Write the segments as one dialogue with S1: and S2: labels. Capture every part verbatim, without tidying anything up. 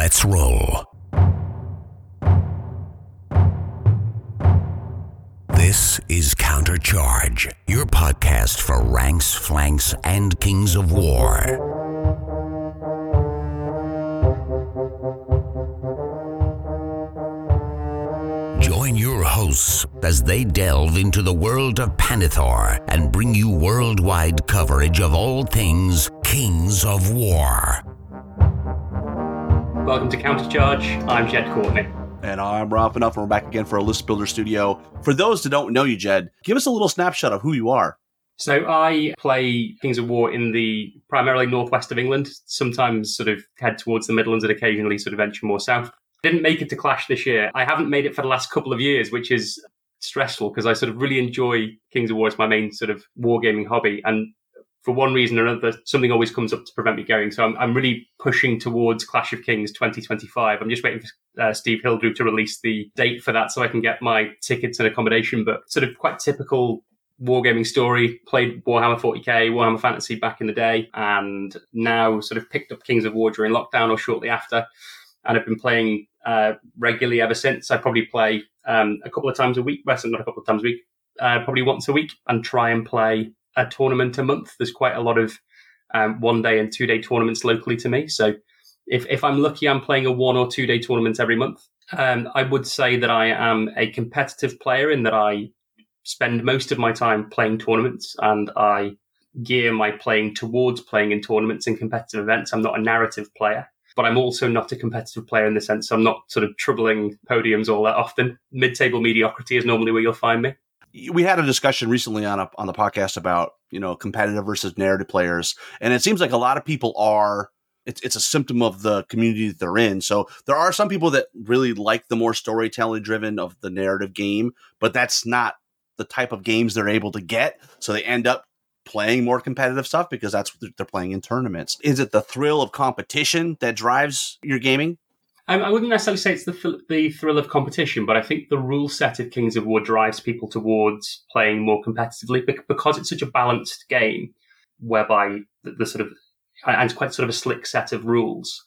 S1: Let's roll. This is Countercharge, your podcast for ranks, flanks, and kings of war. Join your hosts as they delve into the world of Panithor and bring you worldwide coverage of all things Kings of War.
S2: Welcome to Countercharge. I'm Jed Courtney.
S3: And I'm Rob Enough, and we're back again for a List Builder Studio. For those that don't know you, Jed, give us a little snapshot of who you are.
S2: So I play Kings of War in the primarily northwest of England, sometimes sort of head towards the Midlands and occasionally sort of venture more south. Didn't make it to Clash this year. I haven't made it for the last couple of years, which is stressful because I sort of really enjoy Kings of War as my main sort of wargaming hobby. And for one reason or another, something always comes up to prevent me going. So I'm, I'm really pushing towards Clash of Kings twenty twenty-five. I'm just waiting for uh, Steve Hildrew to release the date for that so I can get my tickets and accommodation. But sort of quite typical wargaming story. Played Warhammer forty K, Warhammer Fantasy back in the day, and now sort of picked up Kings of War during lockdown or shortly after. And I've been playing uh, regularly ever since. I probably play um, a couple of times a week, well, not a couple of times a week, uh, probably once a week, and try and play a tournament a month. There's quite a lot of um, one day and two day tournaments locally to me. So if, if I'm lucky, I'm playing a one or two day tournament every month. Um, I would say that I am a competitive player in that I spend most of my time playing tournaments and I gear my playing towards playing in tournaments and competitive events. I'm not a narrative player, but I'm also not a competitive player in the sense I'm not sort of troubling podiums all that often. Mid-table mediocrity is normally where you'll find me.
S3: We had a discussion recently on a, on the podcast about, you know, competitive versus narrative players. And it seems like a lot of people are, it's, it's a symptom of the community that they're in. So there are some people that really like the more storytelling driven of the narrative game, but that's not the type of games they're able to get. So they end up playing more competitive stuff because that's what they're playing in tournaments. Is it the thrill of competition that drives your gaming?
S2: Um, I wouldn't necessarily say it's the, th- the thrill of competition, but I think the rule set of Kings of War drives people towards playing more competitively because it's such a balanced game whereby the, the sort of, and it's quite sort of a slick set of rules.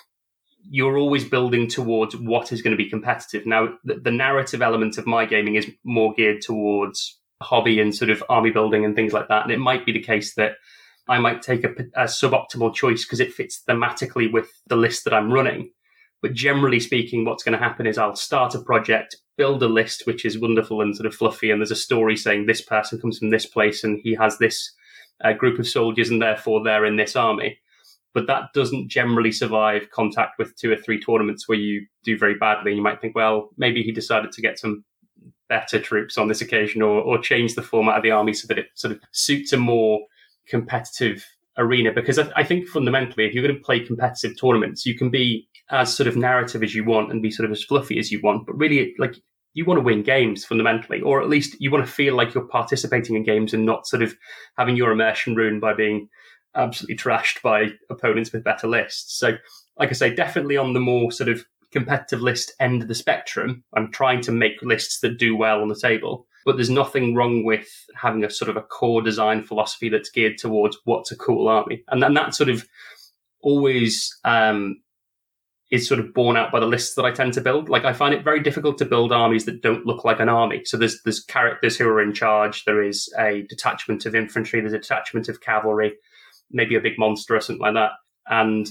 S2: You're always building towards what is going to be competitive. Now, the, the narrative element of my gaming is more geared towards hobby and sort of army building and things like that. And it might be the case that I might take a, a suboptimal choice because it fits thematically with the list that I'm running. But generally speaking, what's going to happen is I'll start a project, build a list, which is wonderful and sort of fluffy. And there's a story saying this person comes from this place and he has this uh, group of soldiers and therefore they're in this army. But that doesn't generally survive contact with two or three tournaments where you do very badly. You might think, well, maybe he decided to get some better troops on this occasion or, or change the format of the army so that it sort of suits a more competitive arena. Because I, I think fundamentally, if you're going to play competitive tournaments, you can be as sort of narrative as you want and be sort of as fluffy as you want. But really, like, you want to win games fundamentally, or at least you want to feel like you're participating in games and not sort of having your immersion ruined by being absolutely trashed by opponents with better lists. So, like I say, definitely on the more sort of competitive list end of the spectrum, I'm trying to make lists that do well on the table. But there's nothing wrong with having a sort of a core design philosophy that's geared towards what's a cool army. And then that sort of always um, is sort of borne out by the lists that I tend to build. Like, I find it very difficult to build armies that don't look like an army. So there's there's characters who are in charge. There is a detachment of infantry. There's a detachment of cavalry, maybe a big monster or something like that. And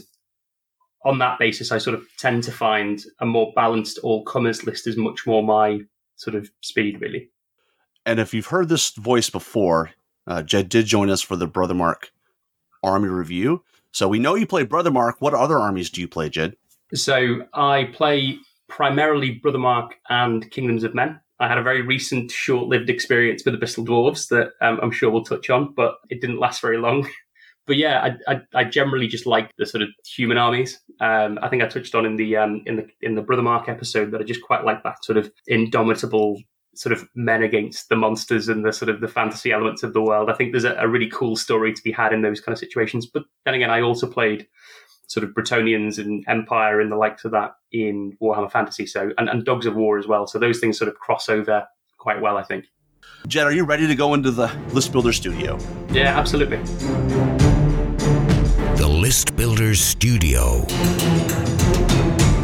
S2: on that basis, I sort of tend to find a more balanced all-comers list is much more my sort of speed, really.
S3: And if you've heard this voice before, uh, Jed did join us for the Brother Mark Army Review. So we know you play Brother Mark. What other armies do you play, Jed?
S2: So I play primarily Brother Mark and Kingdoms of Men. I had a very recent, short-lived experience with the Bristol Dwarves that um, I'm sure we'll touch on, but it didn't last very long. But yeah, I, I, I generally just like the sort of human armies. Um, I think I touched on in the um, in the in the Brother Mark episode that I just quite like that sort of indomitable sort of men against the monsters and the sort of the fantasy elements of the world. I think there's a, a really cool story to be had in those kind of situations. But then again, I also played sort of Bretonnians and Empire and the likes of that in Warhammer Fantasy, so and, and Dogs of War as well. So those things sort of cross over quite well, I think.
S3: Jed, are you ready to go into the List Builder Studio?
S2: Yeah, absolutely.
S1: The List Builder Studio.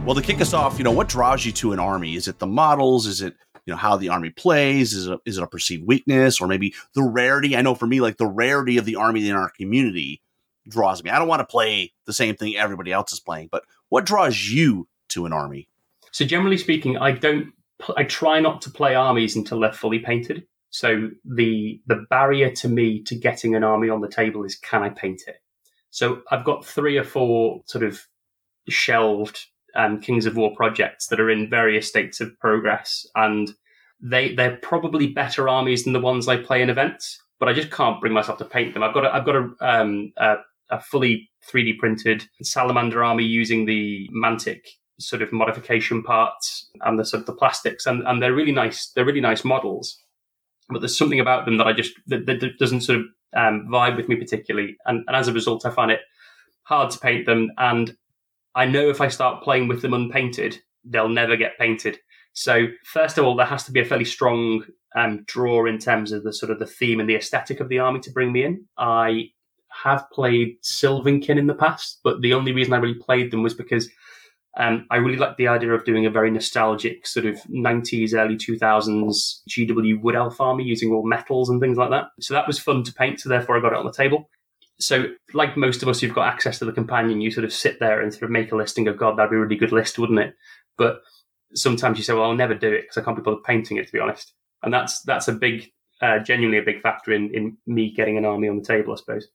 S3: Well, to kick us off, you know, what draws you to an army? Is it the models? Is it, you know, how the army plays? Is it, is it a perceived weakness, or maybe the rarity? I know for me, like the rarity of the army in our community draws me. I don't want to play the same thing everybody else is playing, but what draws you to an army?
S2: So generally speaking, I don't, I try not to play armies until they're fully painted. So the, the barrier to me to getting an army on the table is, can I paint it? So I've got three or four sort of shelved um, Kings of War projects that are in various states of progress, and they they're probably better armies than the ones I play in events. But I just can't bring myself to paint them. I've got a, I've got a, um, a, a fully three D printed Salamander army using the Mantic sort of modification parts and the sort of the plastics, and, and they're really nice. They're really nice models, but there's something about them that I just that, that doesn't sort of um, vibe with me particularly, and, and as a result, I find it hard to paint them. And I know if I start playing with them unpainted, they'll never get painted. So first of all, there has to be a fairly strong um, draw in terms of the sort of the theme and the aesthetic of the army to bring me in. I have played Sylvankin in the past, but the only reason I really played them was because um, I really liked the idea of doing a very nostalgic sort of nineties, early two thousands G W Wood Elf army using all metals and things like that. So that was fun to paint, so therefore I got it on the table. So like most of us who've got access to the companion, you sort of sit there and sort of make a list and go, God, that'd be a really good list, wouldn't it? But sometimes you say, well, I'll never do it because I can't be bothered painting it, to be honest. And that's that's a big, uh, genuinely a big factor in, in me getting an army on the table, I suppose.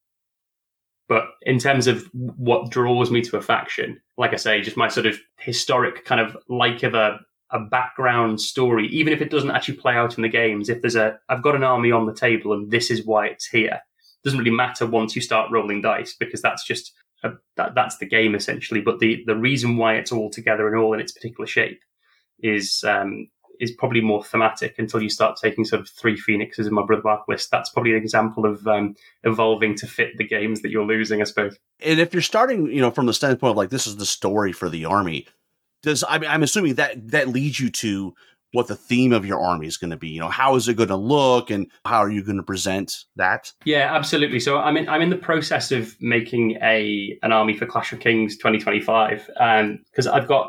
S2: But in terms of what draws me to a faction, like I say, just my sort of historic kind of like of a, a background story, even if it doesn't actually play out in the games, if there's a, I've got an army on the table and this is why it's here. It doesn't really matter once you start rolling dice, because that's just, a, that, that's the game essentially. But the, the reason why it's all together and all in its particular shape is, um, is probably more thematic until you start taking sort of three Phoenixes in my Brother Mark list. That's probably an example of um, evolving to fit the games that you're losing, I suppose.
S3: And if you're starting, you know, from the standpoint of like, this is the story for the army, does, I mean, I'm assuming that that leads you to what the theme of your army is going to be. You know, how is it going to look and how are you going to present that?
S2: Yeah, absolutely. So I'm in, I'm in the process of making a an army for Clash of Kings twenty twenty-five, because um, I've got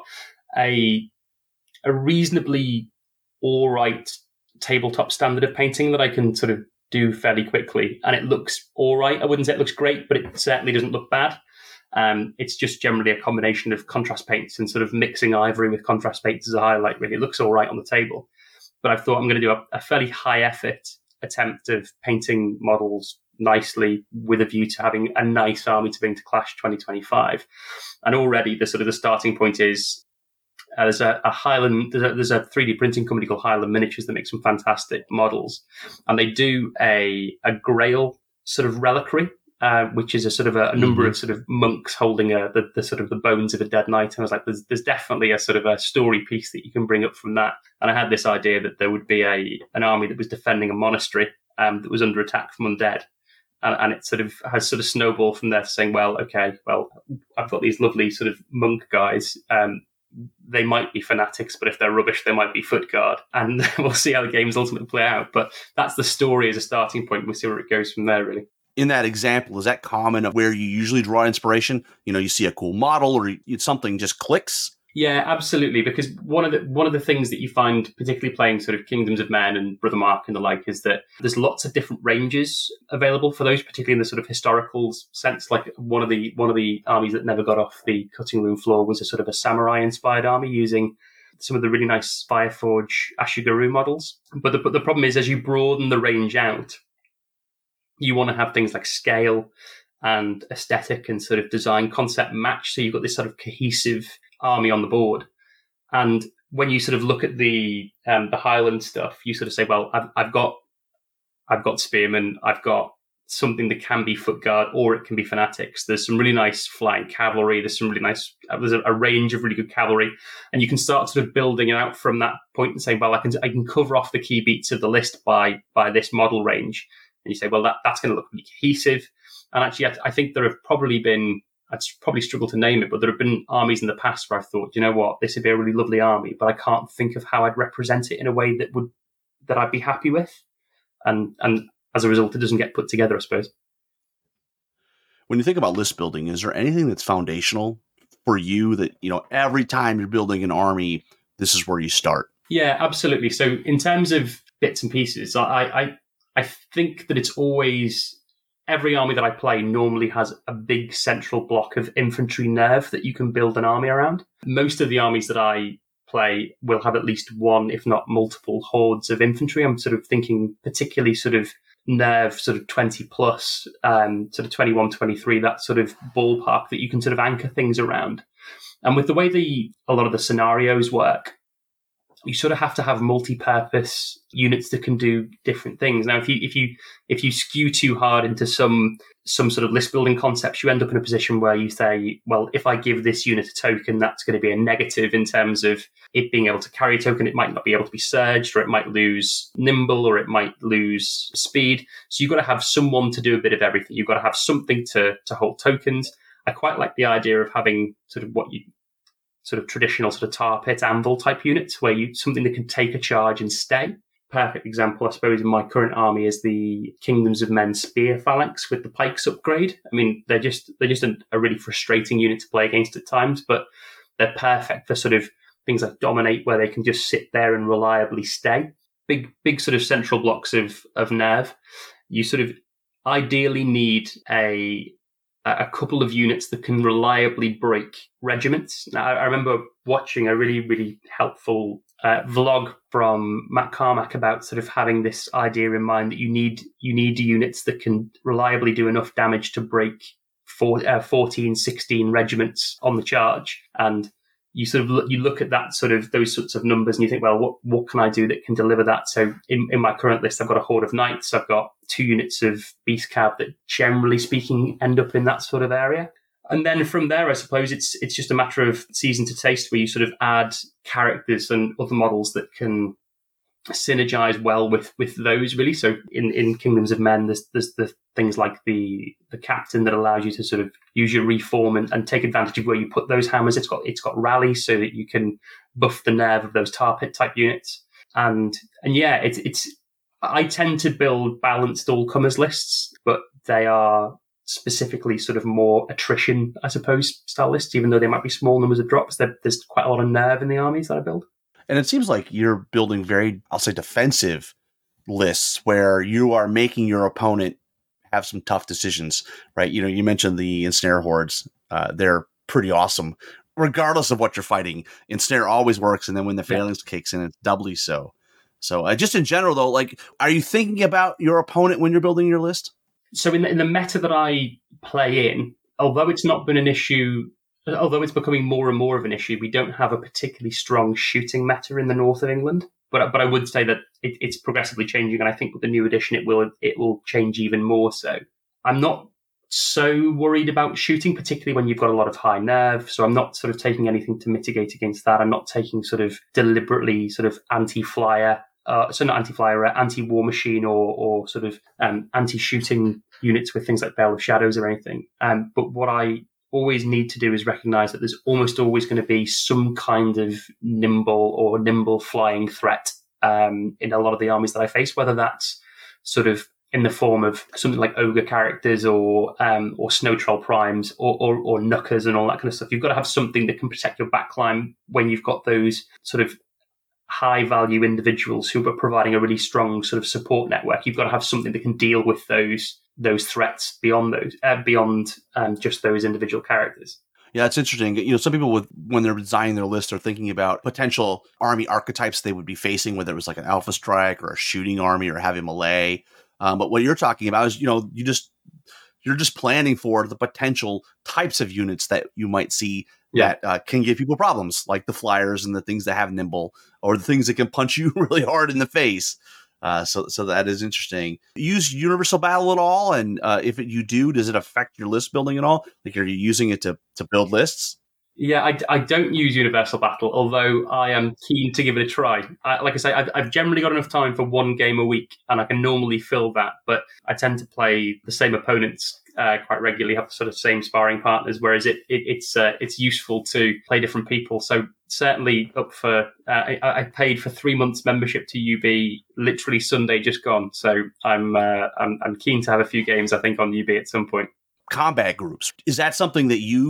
S2: a a reasonably all right tabletop standard of painting that I can sort of do fairly quickly, and it looks all right. I wouldn't say it looks great, but it certainly doesn't look bad. Um, it's just generally a combination of contrast paints and sort of mixing ivory with contrast paints as a highlight. Really, it looks all right on the table, but I thought I'm going to do a, a fairly high effort attempt of painting models nicely with a view to having a nice army to bring to Clash twenty twenty-five. And already the sort of the starting point is Uh, there's a, a Highland, there's a, there's a three D printing company called Highland Miniatures that makes some fantastic models, and they do a a Grail sort of reliquary, uh, which is a sort of a, a number mm-hmm. of sort of monks holding a, the, the sort of the bones of a dead knight. And I was like, there's there's definitely a sort of a story piece that you can bring up from that. And I had this idea that there would be a an army that was defending a monastery um, that was under attack from undead. And, and it sort of has sort of snowballed from there, saying, well, okay, well, I've got these lovely sort of monk guys. Um, They might be fanatics, but if they're rubbish, they might be foot guard. And we'll see how the games ultimately play out. But that's the story as a starting point. We'll see where it goes from there, really.
S3: In that example, is that common of where you usually draw inspiration? You know, you see a cool model or you, something just clicks?
S2: Yeah, absolutely. Because one of the one of the things that you find, particularly playing sort of Kingdoms of Men and Brother Mark and the like, is that there's lots of different ranges available for those, particularly in the sort of historical sense. Like one of the one of the armies that never got off the cutting room floor was a sort of a samurai-inspired army using some of the really nice Fireforge Ashigaru models. But the, but the problem is, as you broaden the range out, you want to have things like scale and aesthetic and sort of design concept match. So you've got this sort of cohesive army on the board. And when you sort of look at the um, the Highland stuff, you sort of say, well, I've, I've got I've got spearmen, I've got something that can be foot guard, or it can be fanatics. There's some really nice flying cavalry. There's some really nice. There's a, a range of really good cavalry, and you can start sort of building it out from that point and saying, well, I can I can cover off the key beats of the list by by this model range. And you say, well, that that's going to look really cohesive. And actually, I, I think there have probably been. I'd probably struggle to name it, but there have been armies in the past where I thought, you know what, this would be a really lovely army, but I can't think of how I'd represent it in a way that would that I'd be happy with, and and as a result, it doesn't get put together, I suppose.
S3: When you think about list building, is there anything that's foundational for you that, you know, every time you're building an army, this is where you start?
S2: Yeah, absolutely. So in terms of bits and pieces, I, I, I think that it's always, every army that I play normally has a big central block of infantry nerve that you can build an army around. Most of the armies that I play will have at least one, if not multiple, hordes of infantry. I'm sort of thinking particularly sort of nerve, sort of twenty plus, um, sort of twenty-one, twenty-three, that sort of ballpark that you can sort of anchor things around. And with the way the a lot of the scenarios work, you sort of have to have multi-purpose units that can do different things. Now, if you if you if you skew too hard into some some sort of list building concepts, you end up in a position where you say, well, if I give this unit a token, that's going to be a negative in terms of it being able to carry a token. It might not be able to be surged, or it might lose nimble, or it might lose speed. So you've got to have someone to do a bit of everything. You've got to have something to to hold tokens. I quite like the idea of having sort of what you sort of traditional sort of tar pit anvil type units, where you something that can take a charge and stay. Perfect example, I suppose, in my current army is the Kingdoms of Men Spear Phalanx with the pikes upgrade. I mean, they're just they're just a, a really frustrating unit to play against at times, but they're perfect for sort of things like Dominate, where they can just sit there and reliably stay. Big big sort of central blocks of of nerve. You sort of ideally need a a couple of units that can reliably break regiments. Now, I remember watching a really, really helpful uh, vlog from Matt Carmack about sort of having this idea in mind that you need you need units that can reliably do enough damage to break four, uh, fourteen, sixteen regiments on the charge. And you sort of look, you look at that sort of those sorts of numbers and you think, well, what what can I do that can deliver that? So in, in my current list, I've got a horde of knights. I've got two units of beast cab that, generally speaking, end up in that sort of area. And then from there, I suppose it's it's just a matter of season to taste, where you sort of add characters and other models that can synergize well with with those, really. So in in Kingdoms of Men, there's there's the things like the the captain that allows you to sort of use your reform and, and take advantage of where you put those hammers. It's got it's got rally, so that you can buff the nerve of those tar pit type units. And and yeah, it's it's I tend to build balanced all comers lists, but they are specifically sort of more attrition, I suppose, style lists. Even though they might be small numbers of drops, there's quite a lot of nerve in the armies that I build.
S3: And it seems like you're building very, I'll say, defensive lists where you are making your opponent have some tough decisions, right? You know, you mentioned the Ensnare hordes. Uh, they're pretty awesome, regardless of what you're fighting. Ensnare always works, and then when the Phalanx yeah. kicks in, it's doubly so. So uh, just in general, though, like, are you thinking about your opponent when you're building your list?
S2: So in the, in the meta that I play in, although it's not been an issue... Although it's becoming more and more of an issue, we don't have a particularly strong shooting meta in the north of England. But but I would say that it, it's progressively changing, and I think with the new edition, it will it will change even more so. I'm not so worried about shooting, particularly when you've got a lot of high nerve. So I'm not sort of taking anything to mitigate against that. I'm not taking sort of deliberately sort of anti-flyer, uh, so not anti-flyer, uh, anti-war machine or or sort of um, anti-shooting units with things like Veil of Shadows or anything. Um, but what I always need to do is recognize that there's almost always going to be some kind of nimble or nimble flying threat um, in a lot of the armies that I face, whether that's sort of in the form of something like ogre characters or um, or snow troll primes or, or, or knuckers and all that kind of stuff. You've got to have something that can protect your backline when you've got those sort of high value individuals who are providing a really strong sort of support network. You've got to have something that can deal with those those threats beyond those uh, beyond um, just those individual characters.
S3: Yeah, it's interesting. You know, some people with when they're designing their list are thinking about potential army archetypes they would be facing, whether it was like an alpha strike or a shooting army or heavy melee. Um, but what you're talking about is, you know, you just you're just planning for the potential types of units that you might see yeah. that uh, can give people problems, like the flyers and the things that have nimble, or the things that can punch you really hard in the face. Uh, so, so that is interesting. Use Universal Battle at all, and uh, if it, you do, does it affect your list building at all? Like, are you using it to to build lists?
S2: Yeah, I, I don't use Universal Battle, although I am keen to give it a try. I, like I say, I've, I've generally got enough time for one game a week, and I can normally fill that. But I tend to play the same opponents uh, quite regularly, have the sort of same sparring partners. Whereas it, it it's uh, it's useful to play different people. So certainly up for. Uh, I, I paid for three months membership to U B, literally Sunday just gone. So I'm uh, I'm I'm keen to have a few games, I think, on U B at some point.
S3: Combat groups, is that something that you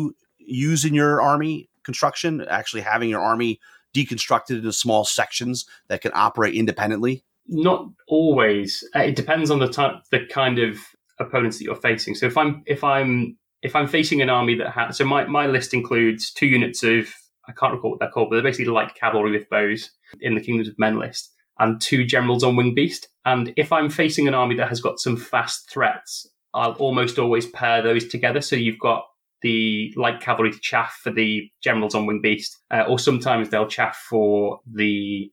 S3: use in your army construction, actually having your army deconstructed into small sections that can operate independently?
S2: Not always. Uh, it depends on the type, the kind of opponents that you're facing. So if I'm if I'm if I'm facing an army that has, so my, my list includes two units of, I can't recall what they're called, but they're basically light cavalry with bows in the Kingdoms of Men list, and two generals on Winged Beast. And if I'm facing an army that has got some fast threats, I'll almost always pair those together. So you've got the light cavalry to chaff for the generals on Winged Beast, uh, or sometimes they'll chaff for the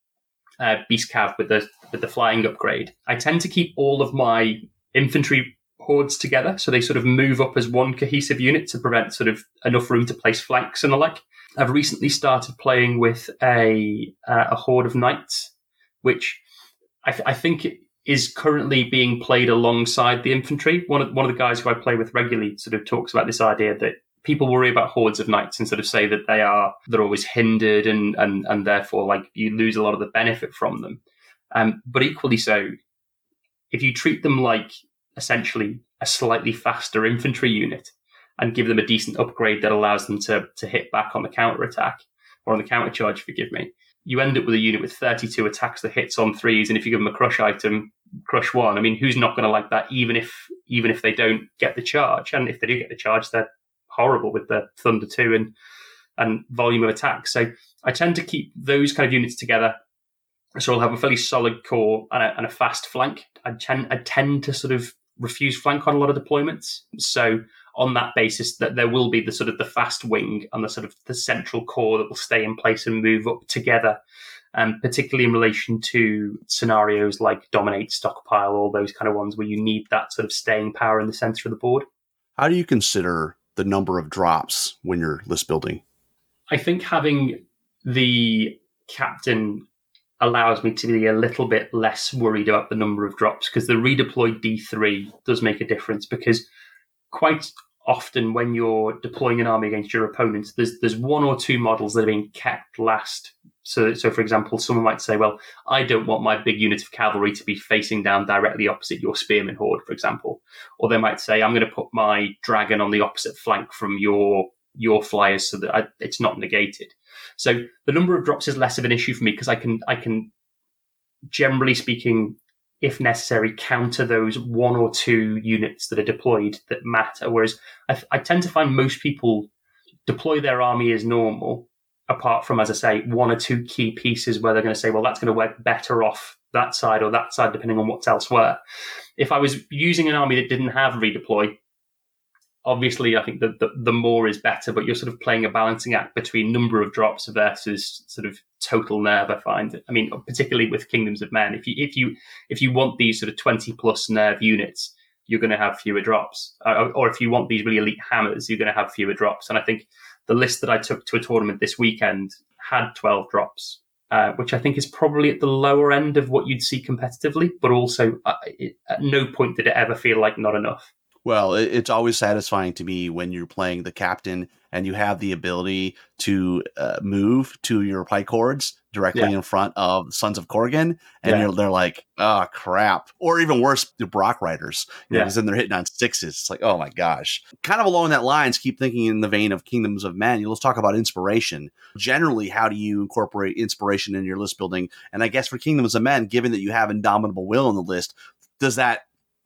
S2: uh, Beast Cav with the with the flying upgrade. I tend to keep all of my infantry hordes together, so they sort of move up as one cohesive unit to prevent sort of enough room to place flanks and the like. I've recently started playing with a uh, a horde of knights, which I, th- I think is currently being played alongside the infantry. One of one of the guys who I play with regularly sort of talks about this idea that people worry about hordes of knights and sort of say that they are they're always hindered and and and therefore like you lose a lot of the benefit from them. Um, but equally so, if you treat them like essentially a slightly faster infantry unit and give them a decent upgrade that allows them to to hit back on the counter attack or on the counter charge, forgive me, you end up with a unit with thirty-two attacks that hits on threes, and if you give them a crush item, crush one. I mean, who's not going to like that? Even if even if they don't get the charge, and if they do get the charge, they're horrible with the Thunder two and and volume of attacks. So I tend to keep those kind of units together. So I'll have a fairly solid core and a, and a fast flank. I tend I tend to sort of refuse flank on a lot of deployments. So on that basis, that there will be the sort of the fast wing and the sort of the central core that will stay in place and move up together, and um, particularly in relation to scenarios like dominate, stockpile, all those kind of ones where you need that sort of staying power in the center of the board.
S3: How do you consider the number of drops when you're list building?
S2: I think having the captain allows me to be a little bit less worried about the number of drops, because the redeployed D three does make a difference, because quite often when you're deploying an army against your opponents, there's there's one or two models that are being kept last. So, so for example, someone might say, well, I don't want my big unit of cavalry to be facing down directly opposite your spearman horde, for example. Or they might say, I'm going to put my dragon on the opposite flank from your your flyers so that I, it's not negated. So the number of drops is less of an issue for me, because I can I can, generally speaking, if necessary, counter those one or two units that are deployed that matter. Whereas I, I tend to find most people deploy their army as normal, apart from, as I say, one or two key pieces where they're going to say, well, that's going to work better off that side or that side, depending on what's elsewhere. If I was using an army that didn't have redeploy, obviously I think that the, the more is better, but you're sort of playing a balancing act between number of drops versus sort of total nerve, I find. I mean, particularly with Kingdoms of Men, if you if you if you want these sort of twenty plus nerve units, you're going to have fewer drops. Uh, or if you want these really elite hammers, you're going to have fewer drops. And I think the list that I took to a tournament this weekend had twelve drops, uh, which I think is probably at the lower end of what you'd see competitively, but also uh, it, at no point did it ever feel like not enough.
S3: Well, it's always satisfying to me when you're playing the captain and you have the ability to uh, move to your pike hordes directly yeah. in front of Sons of Korrigan, and yeah. you're, they're like, oh, crap. Or even worse, the Brock Riders, because yeah. then they're hitting on sixes. It's like, oh, my gosh. Kind of along that lines, keep thinking in the vein of Kingdoms of Men. Let's talk about inspiration. Generally, how do you incorporate inspiration in your list building? And I guess for Kingdoms of Men, given that you have Indomitable Will on the list, does that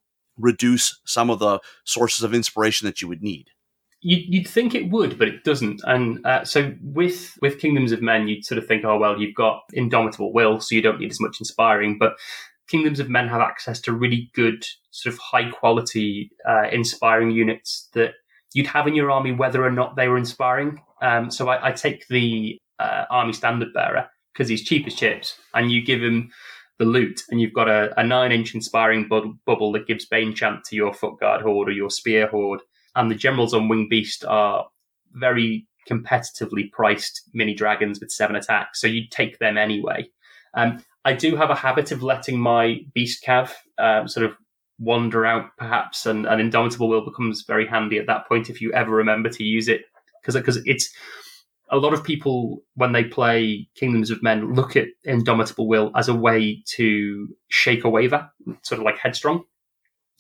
S3: reduce some of the sources of inspiration that you would need?
S2: You'd think it would, but it doesn't. And uh, so with with Kingdoms of Men, you'd sort of think, oh, well, you've got Indomitable Will, so you don't need as much inspiring. But Kingdoms of Men have access to really good, sort of high-quality, uh, inspiring units that you'd have in your army whether or not they were inspiring. Um, so I, I take the uh, Army Standard Bearer, because he's cheap as chips, and you give him the loot, and you've got a, a nine-inch inspiring bu- bubble that gives Bane Chant to your Foot Guard horde or your Spear horde. And the generals on Winged Beast are very competitively priced mini dragons with seven attacks, so you'd take them anyway. Um, I do have a habit of letting my Beast Cav um, sort of wander out, perhaps, and, and Indomitable Will becomes very handy at that point if you ever remember to use it, because because it's a lot of people, when they play Kingdoms of Men, look at Indomitable Will as a way to shake a waver, sort of like Headstrong.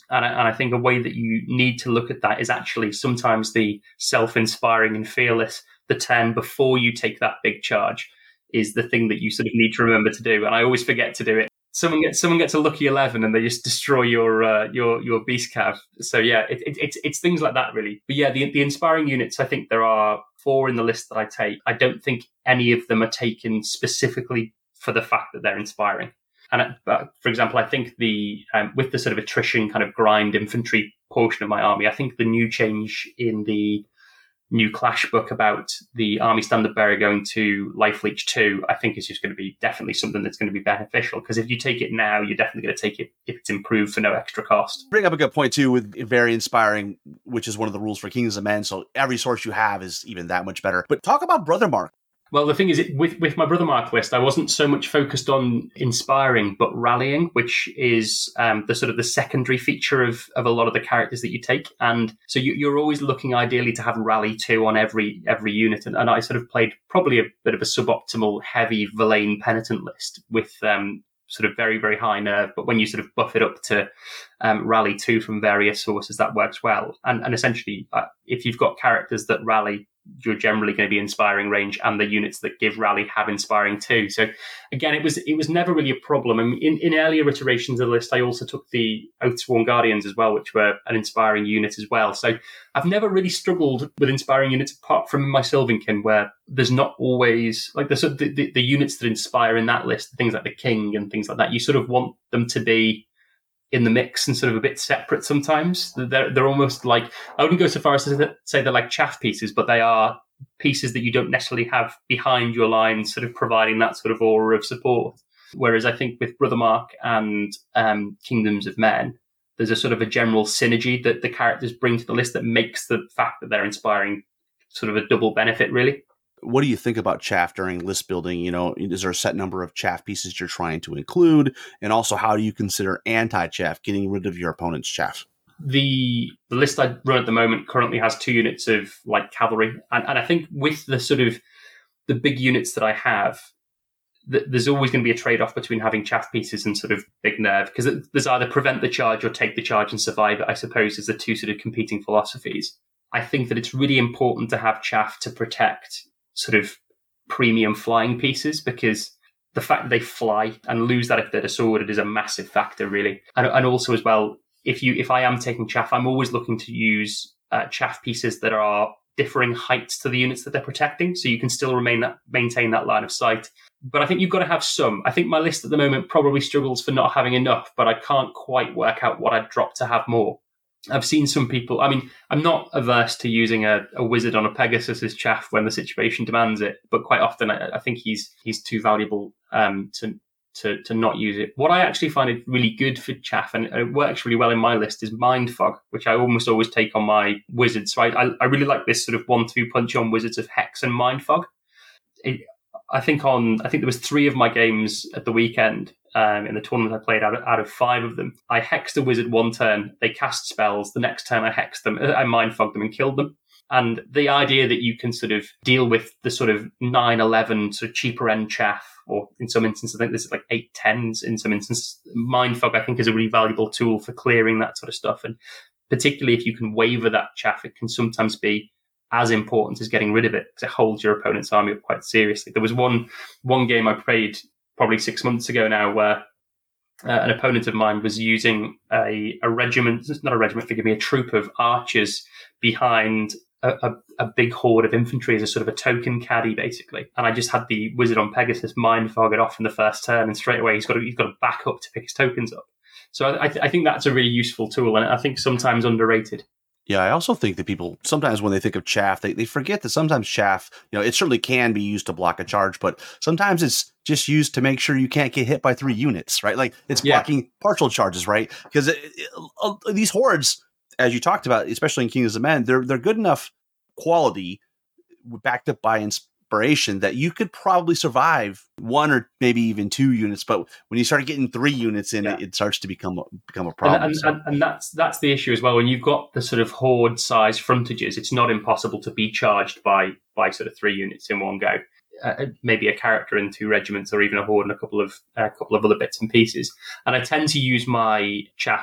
S2: And I, and I think a way that you need to look at that is actually sometimes the self-inspiring and fearless, the turn before you take that big charge, is the thing that you sort of need to remember to do. And I always forget to do it. Someone gets someone gets a lucky eleven and they just destroy your uh, your your beast cav. So yeah, it, it, it's it's things like that really. But yeah, the the inspiring units, I think there are four in the list that I take. I don't think any of them are taken specifically for the fact that they're inspiring. And uh, for example, I think the um, with the sort of attrition kind of grind infantry portion of my army, I think the new change in the new Clash book about the army standard bearer going to life leech two, I think is just going to be definitely something that's going to be beneficial. Because if you take it now, you're definitely going to take it if it's improved for no extra cost.
S3: Bring up a good point too with very inspiring, which is one of the rules for Kings of Men. So every source you have is even that much better. But talk about Brother Mark.
S2: Well, the thing is, it, with, with my Brother Mark list, I wasn't so much focused on inspiring, but rallying, which is um, the sort of the secondary feature of, of a lot of the characters that you take. And so you, you're always looking ideally to have rally two on every every unit. And, and I sort of played probably a bit of a suboptimal, heavy Verlaine penitent list with um, sort of very, very high nerve. But when you sort of buff it up to um, rally two from various sources, that works well. And, and essentially, uh, if you've got characters that rally, you're generally going to be inspiring range, and the units that give rally have inspiring too. So again, it was it was never really a problem. I mean, in, in earlier iterations of the list, I also took the Oathsworn Guardians as well, which were an inspiring unit as well. So I've never really struggled with inspiring units apart from my Sylvankin, where there's not always like the, the, the, the units that inspire in that list, things like the King and things like that. You sort of want them to be in the mix and sort of a bit separate sometimes. They're, they're almost like, I wouldn't go so far as to say they're like chaff pieces, but they are pieces that you don't necessarily have behind your lines, sort of providing that sort of aura of support. Whereas I think with Brother Mark and um, Kingdoms of Men, there's a sort of a general synergy that the characters bring to the list that makes the fact that they're inspiring sort of a double benefit, really.
S3: What do you think about chaff during list building? You know, is there a set number of chaff pieces you're trying to include? And also, how do you consider anti-chaff, getting rid of your opponent's chaff?
S2: The, the list I run at the moment currently has two units of like cavalry. And, and I think with the sort of the big units that I have, th- there's always going to be a trade-off between having chaff pieces and sort of big nerve, because there's either prevent the charge or take the charge and survive it, I suppose, is the two sort of competing philosophies. I think that it's really important to have chaff to protect sort of premium flying pieces, because the fact that they fly and lose that if they're disordered is a massive factor, really. And, and also as well, if you if I am taking chaff, I'm always looking to use uh, chaff pieces that are differing heights to the units that they're protecting, so you can still remain that maintain that line of sight. But I think you've got to have some. I think my list at the moment probably struggles for not having enough, but I can't quite work out what I'd drop to have more. I've seen some people, I mean, I'm not averse to using a, a wizard on a Pegasus as chaff when the situation demands it, but quite often I, I think he's he's too valuable um, to, to to not use it. What I actually find it really good for chaff, and it works really well in my list, is Mind Fog, which I almost always take on my wizards. So I, I, I really like this sort of one-two punch on wizards of Hex and Mind Fog. It, I think on, I think there was three of my games at the weekend. Um, in the tournament I played, out of, out of five of them, I hexed a wizard one turn, they cast spells, the next turn I hexed them, I mind fogged them and killed them. And the idea that you can sort of deal with the sort of nine eleven sort of cheaper end chaff, or in some instances, I think this is like eight tens in some instances, mind fog I think is a really valuable tool for clearing that sort of stuff. And particularly if you can waver that chaff, it can sometimes be as important as getting rid of it, because it holds your opponent's army up quite seriously. There was one one game I played probably six months ago now, where uh, an opponent of mine was using a, a regiment, not a regiment, forgive me, a troop of archers behind a, a, a big horde of infantry as a sort of a token caddy, basically. And I just had the wizard on Pegasus mind fog it off in the first turn, and straight away he's got to, he's got to back up to pick his tokens up. So I, th- I think that's a really useful tool, and I think sometimes underrated.
S3: Yeah, I also think that people, sometimes when they think of chaff, they, they forget that sometimes chaff, you know, it certainly can be used to block a charge, but sometimes it's just used to make sure you can't get hit by three units, right? Like it's
S2: yeah.
S3: blocking partial charges, right? Because uh, these hordes, as you talked about, especially in Kingdoms of Men, they're they're good enough quality, backed up by inspiration, that you could probably survive one or maybe even two units. But when you start getting three units in, yeah. it, it starts to become a, become a problem.
S2: And, and,
S3: so.
S2: and, and that's that's the issue as well. When you've got the sort of horde size frontages, it's not impossible to be charged by by sort of three units in one go. Uh, maybe a character and two regiments, or even a horde and a couple of a uh, couple of other bits and pieces. And I tend to use my chaff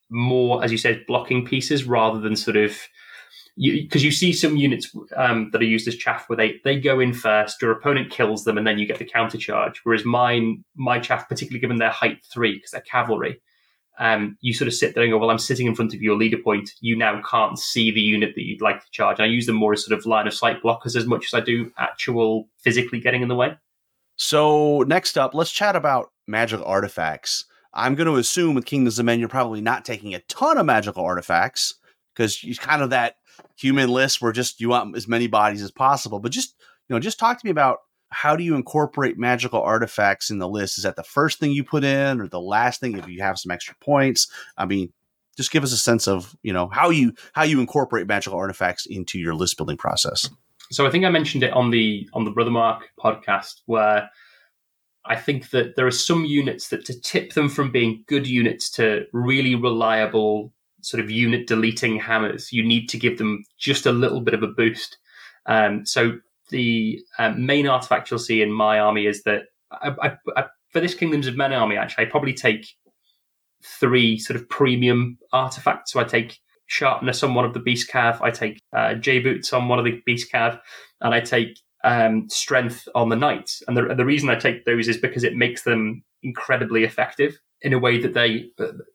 S2: more, as you said, blocking pieces rather than sort of, because you, you see some units um, that are used as chaff where they, they go in first, your opponent kills them, and then you get the counter charge. Whereas mine, my chaff, particularly given their height three, because they're cavalry, um, you sort of sit there and go, well, I'm sitting in front of your leader point. You now can't see the unit that you'd like to charge. And I use them more as sort of line of sight blockers as much as I do actual physically getting in the way.
S3: So next up, let's chat about magical artifacts. I'm going to assume with Kingdoms of Men, you're probably not taking a ton of magical artifacts because you're kind of that human list where just you want as many bodies as possible. But just, you know, just talk to me about how do you incorporate magical artifacts in the list? Is that the first thing you put in or the last thing if you have some extra points? I mean, just give us a sense of, you know, how you how you incorporate magical artifacts into your list building process.
S2: So I think I mentioned it on the on the Brother Mark podcast where I think that there are some units that to tip them from being good units to really reliable sort of unit deleting hammers, you need to give them just a little bit of a boost. Um, so the um, main artifact you'll see in my army is that I, I, I, for this Kingdoms of Men army, actually, I probably take three sort of premium artifacts. So I take Sharpness on one of the Beast Cav, I take uh, J-Boots on one of the Beast Cav, and I take um, Strength on the Knights. And the, the reason I take those is because it makes them incredibly effective in a way that they,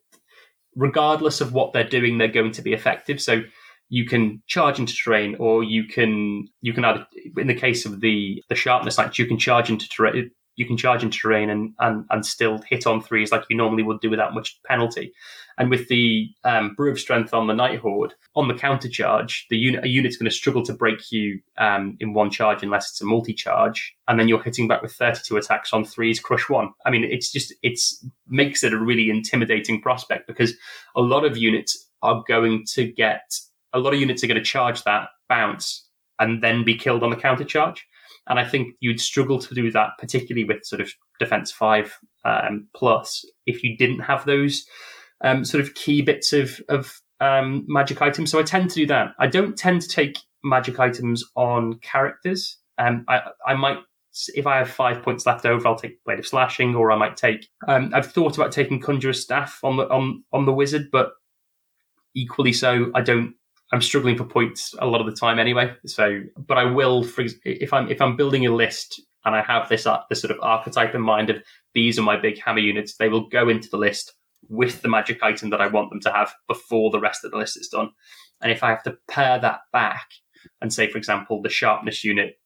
S2: regardless of what they're doing, they're going to be effective. So you can charge into terrain, or you can you can either, in the case of the the Sharpness Knights, you can charge into terrain. You can charge into terrain and, and and still hit on threes like you normally would do without much penalty. And with the um, Brew of Strength on the Night Horde, on the counter charge, the unit a unit's going to struggle to break you um, in one charge unless it's a multi-charge, and then you're hitting back with thirty-two attacks on threes, crush one. I mean, it's just it's makes it a really intimidating prospect because a lot of units are going to get a lot of units are going to charge that bounce and then be killed on the counter charge. And I think you'd struggle to do that, particularly with sort of defense five um, plus, if you didn't have those um, sort of key bits of, of um, magic items. So I tend to do that. I don't tend to take magic items on characters. Um, I, I might, if I have five points left over, I'll take Blade of Slashing, or I might take. Um, I've thought about taking Conjurer's Staff on the on on the wizard, but equally so, I don't. I'm struggling for points a lot of the time anyway. So, but I will, for if I'm if I'm building a list and I have this uh, this sort of archetype in mind of these are my big hammer units, they will go into the list with the magic item that I want them to have before the rest of the list is done. And if I have to pare that back and say, for example, the Sharpness unit,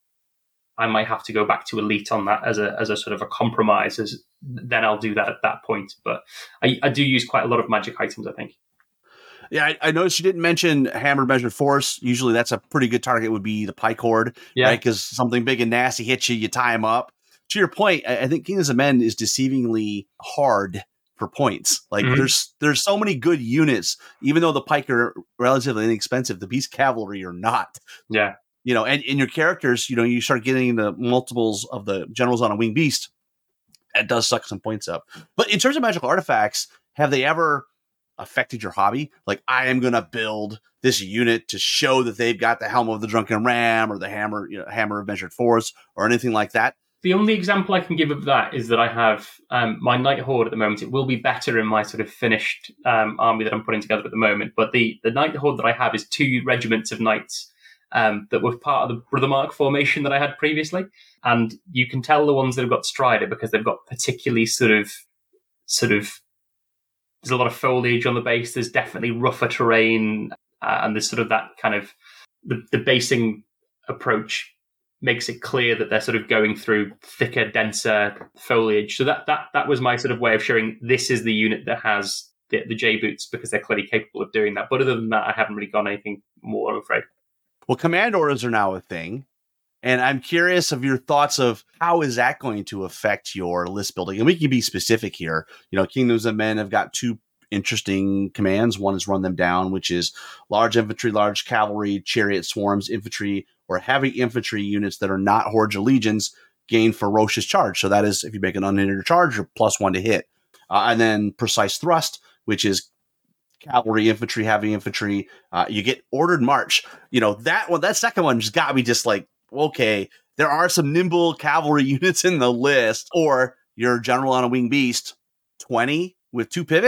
S2: I might have to go back to Elite on that as a as a sort of a compromise. As then I'll do that at that point. But I, I do use quite a lot of magic items, I think.
S3: Yeah, I, I noticed you didn't mention Hammer Measured Force. Usually that's a pretty good target would be the Pike Horde,
S2: yeah.
S3: right? Because something big and nasty hits you, you tie them up. To your point, I, I think Kingdoms of Men is deceivingly hard for points. Like mm-hmm. there's there's so many good units, even though the Pike are relatively inexpensive, the Beast Cavalry are not.
S2: Yeah.
S3: You know, and in your characters, you know, you start getting into multiples of the generals on a winged beast. That does suck some points up. But in terms of magical artifacts, have they ever affected your hobby? Like, I am going to build this unit to show that they've got the Helm of the Drunken Ram or the Hammer, you know, Hammer of Measured Force or anything like that?
S2: The only example I can give of that is that I have um, my Night Horde at the moment. It will be better in my sort of finished um, army that I'm putting together at the moment. But the, the Night Horde that I have is two regiments of knights um, that were part of the Brother Mark formation that I had previously. And you can tell the ones that have got Strider because they've got particularly sort of, sort of, there's a lot of foliage on the base. There's definitely rougher terrain. Uh, and there's sort of that kind of, the, the basing approach makes it clear that they're sort of going through thicker, denser foliage. So that that that was my sort of way of showing this is the unit that has the, the J-Boots because they're clearly capable of doing that. But other than that, I haven't really gone anything more, I'm afraid.
S3: Well, command orders are now a thing. And I'm curious of your thoughts of how is that going to affect your list building? And we can be specific here. You know, Kingdoms of Men have got two interesting commands. One is Run Them Down, which is large infantry, large cavalry, chariot swarms, infantry, or heavy infantry units that are not Hordes or Legions gain ferocious charge. So that is, if you make an unhindered charge, you're plus one to hit. Uh, and then Precise Thrust, which is cavalry, infantry, heavy infantry. Uh, you get Ordered March. You know, that one, that second one just got me just like, okay, there are some nimble cavalry units in the list, or your general on a winged beast, twenty with two pivots.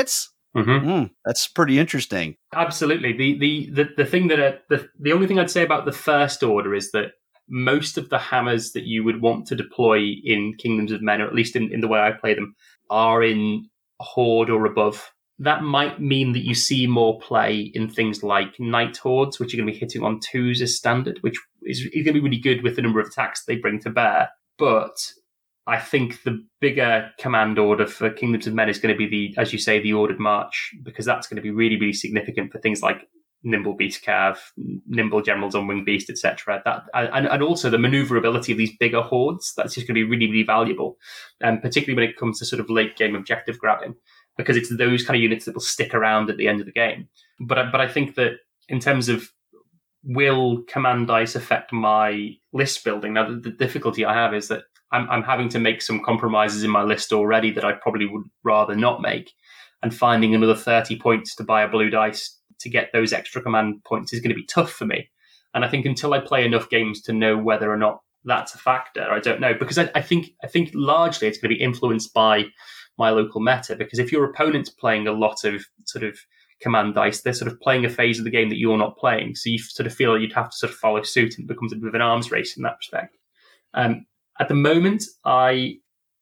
S2: Mm-hmm.
S3: Mm, that's pretty interesting.
S2: Absolutely. The the the, the thing that uh, the the only thing I'd say about the First Order is that most of the hammers that you would want to deploy in Kingdoms of Men, or at least in, in the way I play them, are in Horde or above. That might mean that you see more play in things like Night Hordes, which are going to be hitting on twos as standard, which is, is going to be really good with the number of attacks they bring to bear. But I think the bigger command order for Kingdoms of Men is going to be the, as you say, the Ordered March, because that's going to be really, really significant for things like Nimble Beast Cav, Nimble Generals on Winged Beast, et cetera. That and, and also the maneuverability of these bigger hordes. That's just going to be really, really valuable, and um, particularly when it comes to sort of late game objective grabbing, because it's those kind of units that will stick around at the end of the game. But but I think that in terms of will command dice affect my list building? Now, the, the difficulty I have is that I'm, I'm having to make some compromises in my list already that I probably would rather not make, and finding another thirty points to buy a blue dice to get those extra command points is going to be tough for me. And I think until I play enough games to know whether or not that's a factor, I don't know, because I, I think I think largely it's going to be influenced by my local meta. Because if your opponent's playing a lot of sort of command dice, they're sort of playing a phase of the game that you're not playing, so you sort of feel like you'd have to sort of follow suit, and it becomes a bit of an arms race in that respect. Um, at the moment, I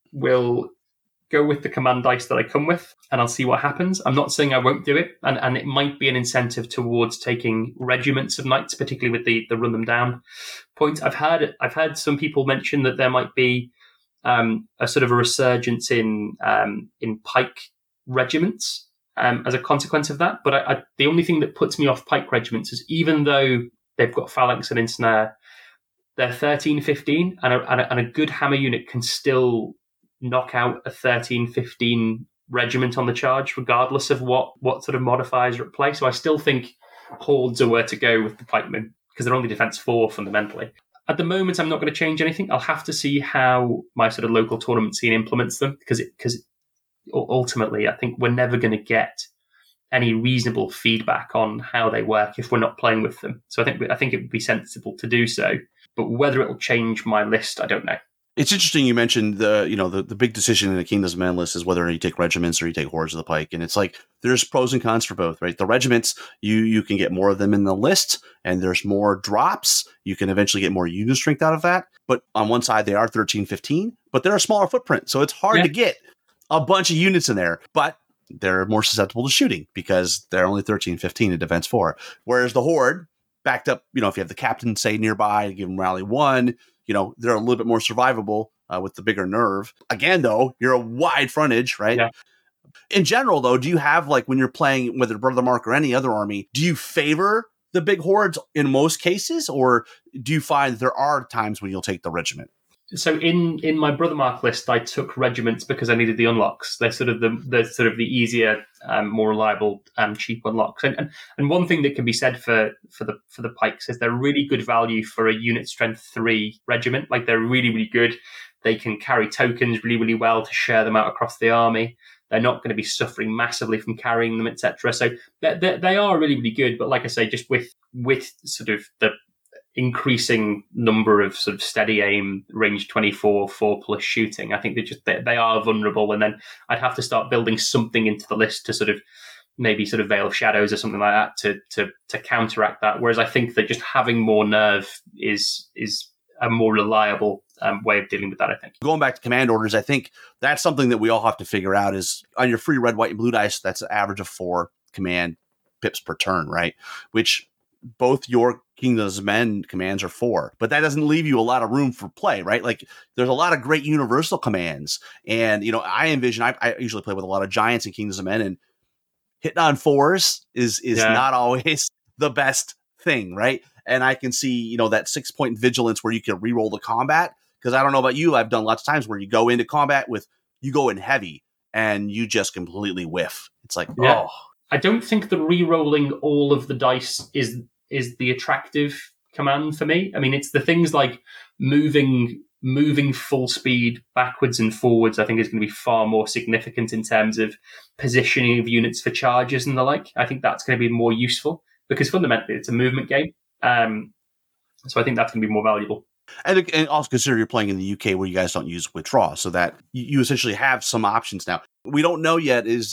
S2: will go with the command dice that I come with, and I'll see what happens. I'm not saying I won't do it, and, and it might be an incentive towards taking regiments of knights, particularly with the, the run them down point. I've heard I've heard some people mention that there might be um, a sort of a resurgence in um, in pike regiments um, as a consequence of that. But I, I, the only thing that puts me off pike regiments is, even though they've got phalanx and ensnare, they're thirteen fifteen, and a, and a, and a good hammer unit can still knock out a thirteen fifteen regiment on the charge, regardless of what, what sort of modifiers are at play. So I still think hordes are where to go with the pikemen, because they're only defense four fundamentally. At the moment, I'm not going to change anything. I'll have to see how my sort of local tournament scene implements them, because it, because ultimately, I think we're never going to get any reasonable feedback on how they work if we're not playing with them. So I think I think it would be sensible to do so. But whether it will change my list, I don't know.
S3: It's interesting you mentioned the, you know, the, the big decision in the Kingdoms of Men list is whether you take regiments or you take hordes of the pike. And it's like, there's pros and cons for both, right? The regiments, you you can get more of them in the list, and there's more drops. You can eventually get more unit strength out of that. But on one side, they are thirteen fifteen, but they're a smaller footprint. So it's hard
S2: yeah.
S3: to get a bunch of units in there. But they're more susceptible to shooting because they're only thirteen fifteen in defense four. Whereas the horde, backed up, you know, if you have the captain, say, nearby, give them rally one, you know, they're a little bit more survivable uh, with the bigger nerve. Again, though, you're a wide frontage, right?
S2: Yeah.
S3: In general, though, do you have, like, when you're playing, whether Brother Mark or any other army, do you favor the big hordes in most cases, or do you find there are times when you'll take the regiment?
S2: So in, in my Brother Mark list, I took regiments because I needed the unlocks. They're sort of the, the sort of the easier, um, more reliable, and cheap unlocks. And, and and one thing that can be said for for the for the pikes is they're really good value for a unit strength three regiment. Like, they're really really good. They can carry tokens really really well to share them out across the army. They're not going to be suffering massively from carrying them, et cetera. So they they are really really good. But like I say, just with with sort of the increasing number of sort of steady aim, range twenty-four, four plus shooting, I think they just they, they are vulnerable. And then I'd have to start building something into the list to sort of maybe sort of Veil of Shadows or something like that to to to counteract that. Whereas I think that just having more nerve is is a more reliable um, way of dealing with that, I think.
S3: Going back to command orders, I think that's something that we all have to figure out is on your free red, white, and blue dice, that's an average of four command pips per turn, right? Which both your Kingdoms of Men commands are four, but that doesn't leave you a lot of room for play, right? Like, there's a lot of great universal commands. And, you know, I envision, I, I usually play with a lot of giants in Kingdoms of Men, and hitting on fours is, is yeah. not always the best thing, right? And I can see, you know, that six point vigilance where you can reroll the combat. Because I don't know about you, I've done lots of times where you go into combat with, you go in heavy and you just completely whiff. It's like,
S2: yeah.
S3: oh.
S2: I don't think the re-rolling all of the dice is is the attractive command for me. I mean, it's the things like moving moving full speed backwards and forwards, I think is going to be far more significant in terms of positioning of units for charges and the like. I think that's going to be more useful because fundamentally it's a movement game. Um, so I think that's going to be more valuable.
S3: And, and also consider you're playing in the U K where you guys don't use withdraw, so that you, you essentially have some options now. We don't know yet is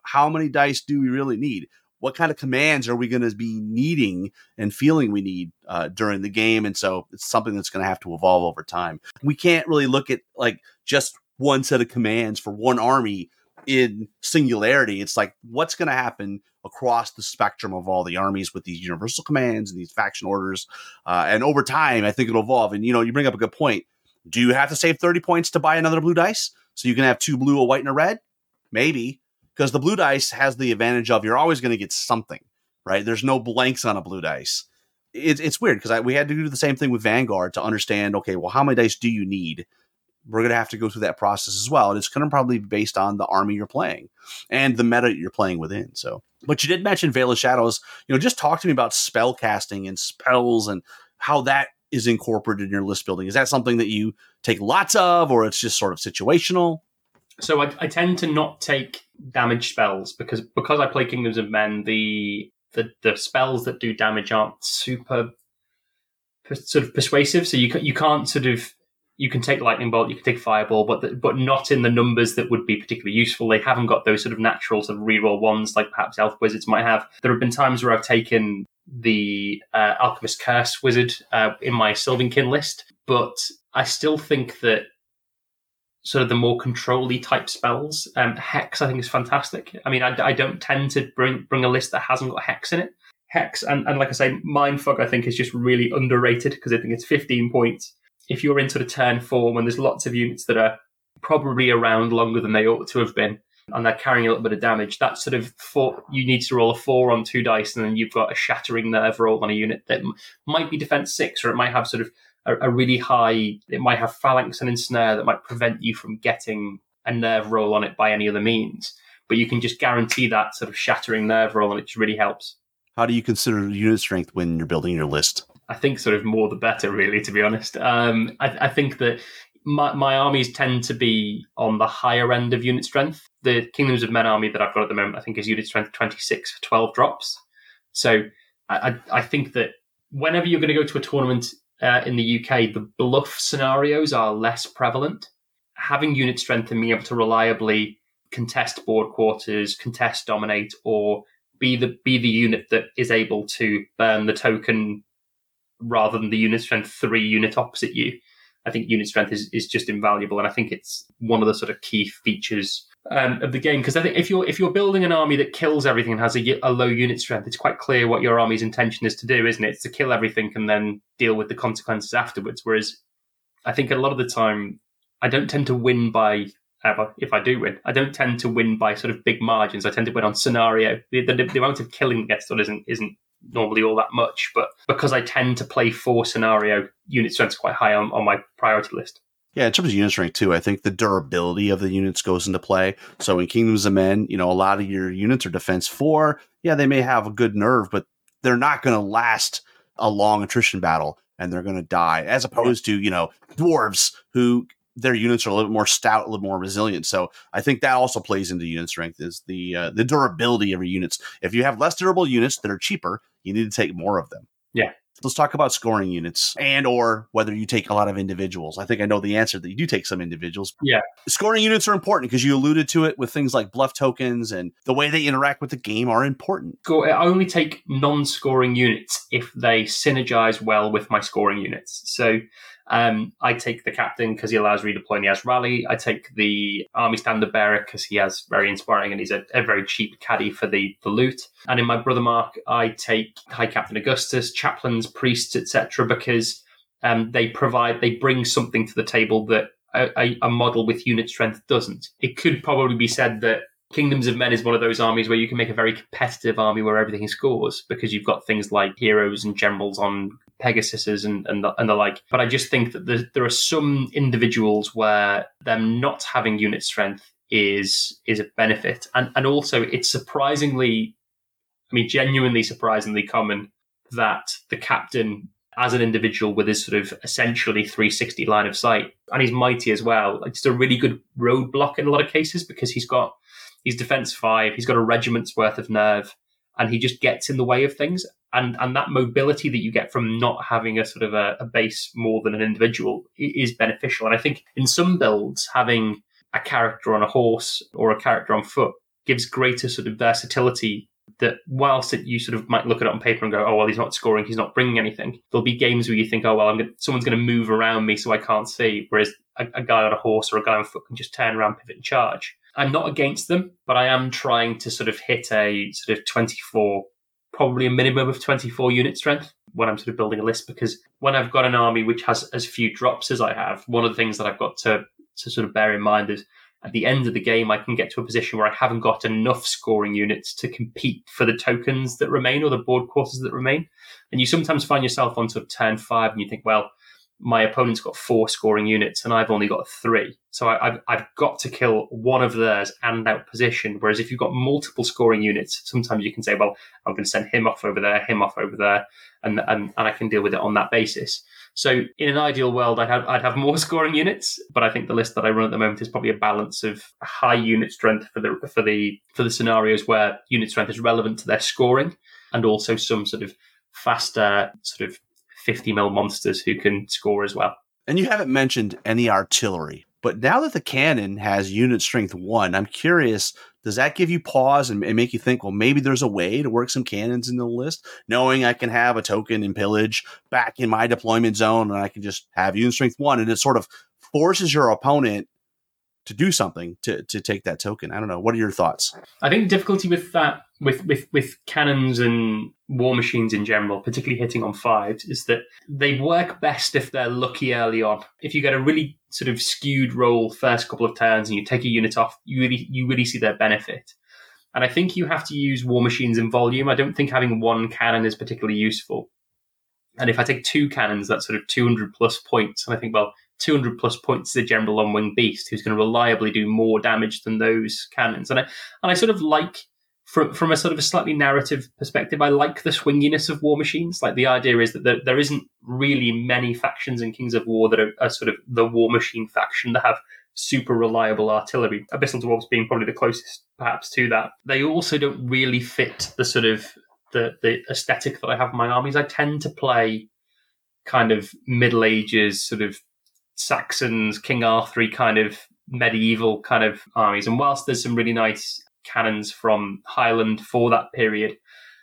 S3: how many dice do we really need? What kind of commands are we going to be needing and feeling we need uh, during the game? And so it's something that's going to have to evolve over time. We can't really look at like just one set of commands for one army in singularity. It's like, what's going to happen across the spectrum of all the armies with these universal commands and these faction orders? Uh, and over time, I think it'll evolve. And, you know, you bring up a good point. Do you have to save thirty points to buy another blue dice so you can have two blue, a white, and a red? Maybe. Because the blue dice has the advantage of you're always going to get something, right? There's no blanks on a blue dice. It, it's weird because we had to do the same thing with Vanguard to understand, okay, well, how many dice do you need? We're going to have to go through that process as well. And it's going to probably be based on the army you're playing and the meta you're playing within. So, but you did mention Veil of Shadows. You know, just talk to me about spell casting and spells and how that is incorporated in your list building. Is that something that you take lots of, or it's just sort of situational?
S2: So I, I tend to not take damage spells because because I play Kingdoms of Men, the the, the spells that do damage aren't super per, sort of persuasive. So you you can't sort of you can take Lightning Bolt, you can take Fireball, but the, but not in the numbers that would be particularly useful. They haven't got those sort of natural sort of reroll ones like perhaps Elf Wizards might have. There have been times where I've taken the uh, Alchemist Curse Wizard uh, in my Sylvankin list, but I still think that sort of the more control-y type spells. Um, Hex, I think, is fantastic. I mean, I, I don't tend to bring bring a list that hasn't got Hex in it. Hex, and, and like I say, Mindfuck, I think, is just really underrated because I think it's fifteen points. If you're in sort of turn four, when there's lots of units that are probably around longer than they ought to have been, and they're carrying a little bit of damage, that's sort of four, you need to roll a four on two dice, and then you've got a Shattering Nerve roll on a unit that m- might be defense six, or it might have sort of a, a really high, it might have Phalanx and Ensnare that might prevent you from getting a nerve roll on it by any other means. But you can just guarantee that sort of Shattering Nerve roll, and it just really helps.
S3: How do you consider unit strength when you're building your list?
S2: I think sort of more the better, really, to be honest. Um, I, I think that my, my armies tend to be on the higher end of unit strength. The Kingdoms of Men army that I've got at the moment, I think, is unit strength twenty-six for twelve drops. So I, I, I think that whenever you're going to go to a tournament uh, in the U K, the bluff scenarios are less prevalent. Having unit strength and being able to reliably contest board quarters, contest dominate, or be the be the unit that is able to burn the token rather than the unit strength three unit opposite you. I think unit strength is, is just invaluable, and I think it's one of the sort of key features um, of the game. Because I think if you're if you're building an army that kills everything and has a, a low unit strength, it's quite clear what your army's intention is to do, isn't it? It's to kill everything and then deal with the consequences afterwards. Whereas I think a lot of the time, I don't tend to win by, uh, if I do win, I don't tend to win by sort of big margins. I tend to win on scenario. The, the, the amount of killing that gets done isn't isn't normally all that much, but because I tend to play for scenario, unit strength's quite high on, on my priority list.
S3: Yeah, in terms of unit strength too, I think the durability of the units goes into play. So in Kingdoms of Men, you know, a lot of your units are defense four. Yeah, they may have a good nerve, but they're not going to last a long attrition battle, and they're going to die. As opposed to, you know, dwarves who their units are a little bit more stout, a little more resilient. So I think that also plays into unit strength, is the uh, the durability of your units. If you have less durable units that are cheaper, you need to take more of them.
S2: Yeah.
S3: Let's talk about scoring units and or whether you take a lot of individuals. I think I know the answer that you do take some individuals.
S2: Yeah.
S3: Scoring units are important because you alluded to it with things like bluff tokens, and the way they interact with the game are important.
S2: I only take non-scoring units if they synergize well with my scoring units. So um, I take the captain because he allows redeploy and he has rally. I take the army standard bearer because he has very inspiring and he's a, a very cheap caddy for the, the loot. And in my brother mark, I take High Captain Augustus, chaplains, priests, et cetera, because um, they provide, they bring something to the table that a, a model with unit strength doesn't. It could probably be said that Kingdoms of Men is one of those armies where you can make a very competitive army where everything scores because you've got things like heroes and generals on Pegasuses and, and, the, and the like. But I just think that there, there are some individuals where them not having unit strength is is a benefit. And, and also it's surprisingly, I mean, genuinely surprisingly common that the captain as an individual with his sort of essentially three sixty line of sight, and he's mighty as well, it's a really good roadblock in a lot of cases because he's got He's defense five. He's got a regiment's worth of nerve, and he just gets in the way of things. And and that mobility that you get from not having a sort of a, a base more than an individual is beneficial. And I think in some builds, having a character on a horse or a character on foot gives greater sort of versatility. That whilst it, you sort of might look at it on paper and go, oh, well, he's not scoring, he's not bringing anything. There'll be games where you think, oh, well, I'm gonna, someone's going to move around me so I can't see. Whereas a, a guy on a horse or a guy on foot can just turn around, pivot and charge. I'm not against them, but I am trying to sort of hit a sort of twenty-four, probably a minimum of twenty-four unit strength when I'm sort of building a list, because when I've got an army which has as few drops as I have, one of the things that I've got to, to sort of bear in mind is at the end of the game, I can get to a position where I haven't got enough scoring units to compete for the tokens that remain or the board quarters that remain. And you sometimes find yourself on sort of turn five and you think, well, my opponent's got four scoring units and I've only got three. So I, I've, I've got to kill one of theirs and out position. Whereas if you've got multiple scoring units, sometimes you can say, well, I'm going to send him off over there, him off over there, and, and, and I can deal with it on that basis. So in an ideal world, I'd have, I'd have more scoring units, but I think the list that I run at the moment is probably a balance of high unit strength for the for the for the scenarios where unit strength is relevant to their scoring, and also some sort of faster sort of fifty mil monsters who can score as well.
S3: And you haven't mentioned any artillery, but now that the cannon has unit strength one, I'm curious, does that give you pause and, and make you think, well, maybe there's a way to work some cannons into the list, knowing I can have a token in pillage back in my deployment zone and I can just have unit strength one, and it sort of forces your opponent to do something to, to take that token? I don't know. What are your thoughts?
S2: I think the difficulty with that, with, with, with cannons and war machines in general, particularly hitting on fives, is that they work best if they're lucky early on. If you get a really sort of skewed roll first couple of turns and you take a unit off, you really you really see their benefit. And I think you have to use war machines in volume. I don't think having one cannon is particularly useful. And if I take two cannons, that's sort of two hundred plus points. And I think, well, two hundred plus points is a general on-wing beast who's going to reliably do more damage than those cannons. And I, and I sort of like, from, from a sort of a slightly narrative perspective, I like the swinginess of war machines. Like the idea is that there, there isn't really many factions in Kings of War that are, are sort of the war machine faction that have super reliable artillery. Abyssal Dwarves being probably the closest perhaps to that. They also don't really fit the sort of the, the aesthetic that I have in my armies. I tend to play kind of Middle Ages, sort of Saxons, King Arthur kind of medieval kind of armies. And whilst there's some really nice cannons from Highland for that period,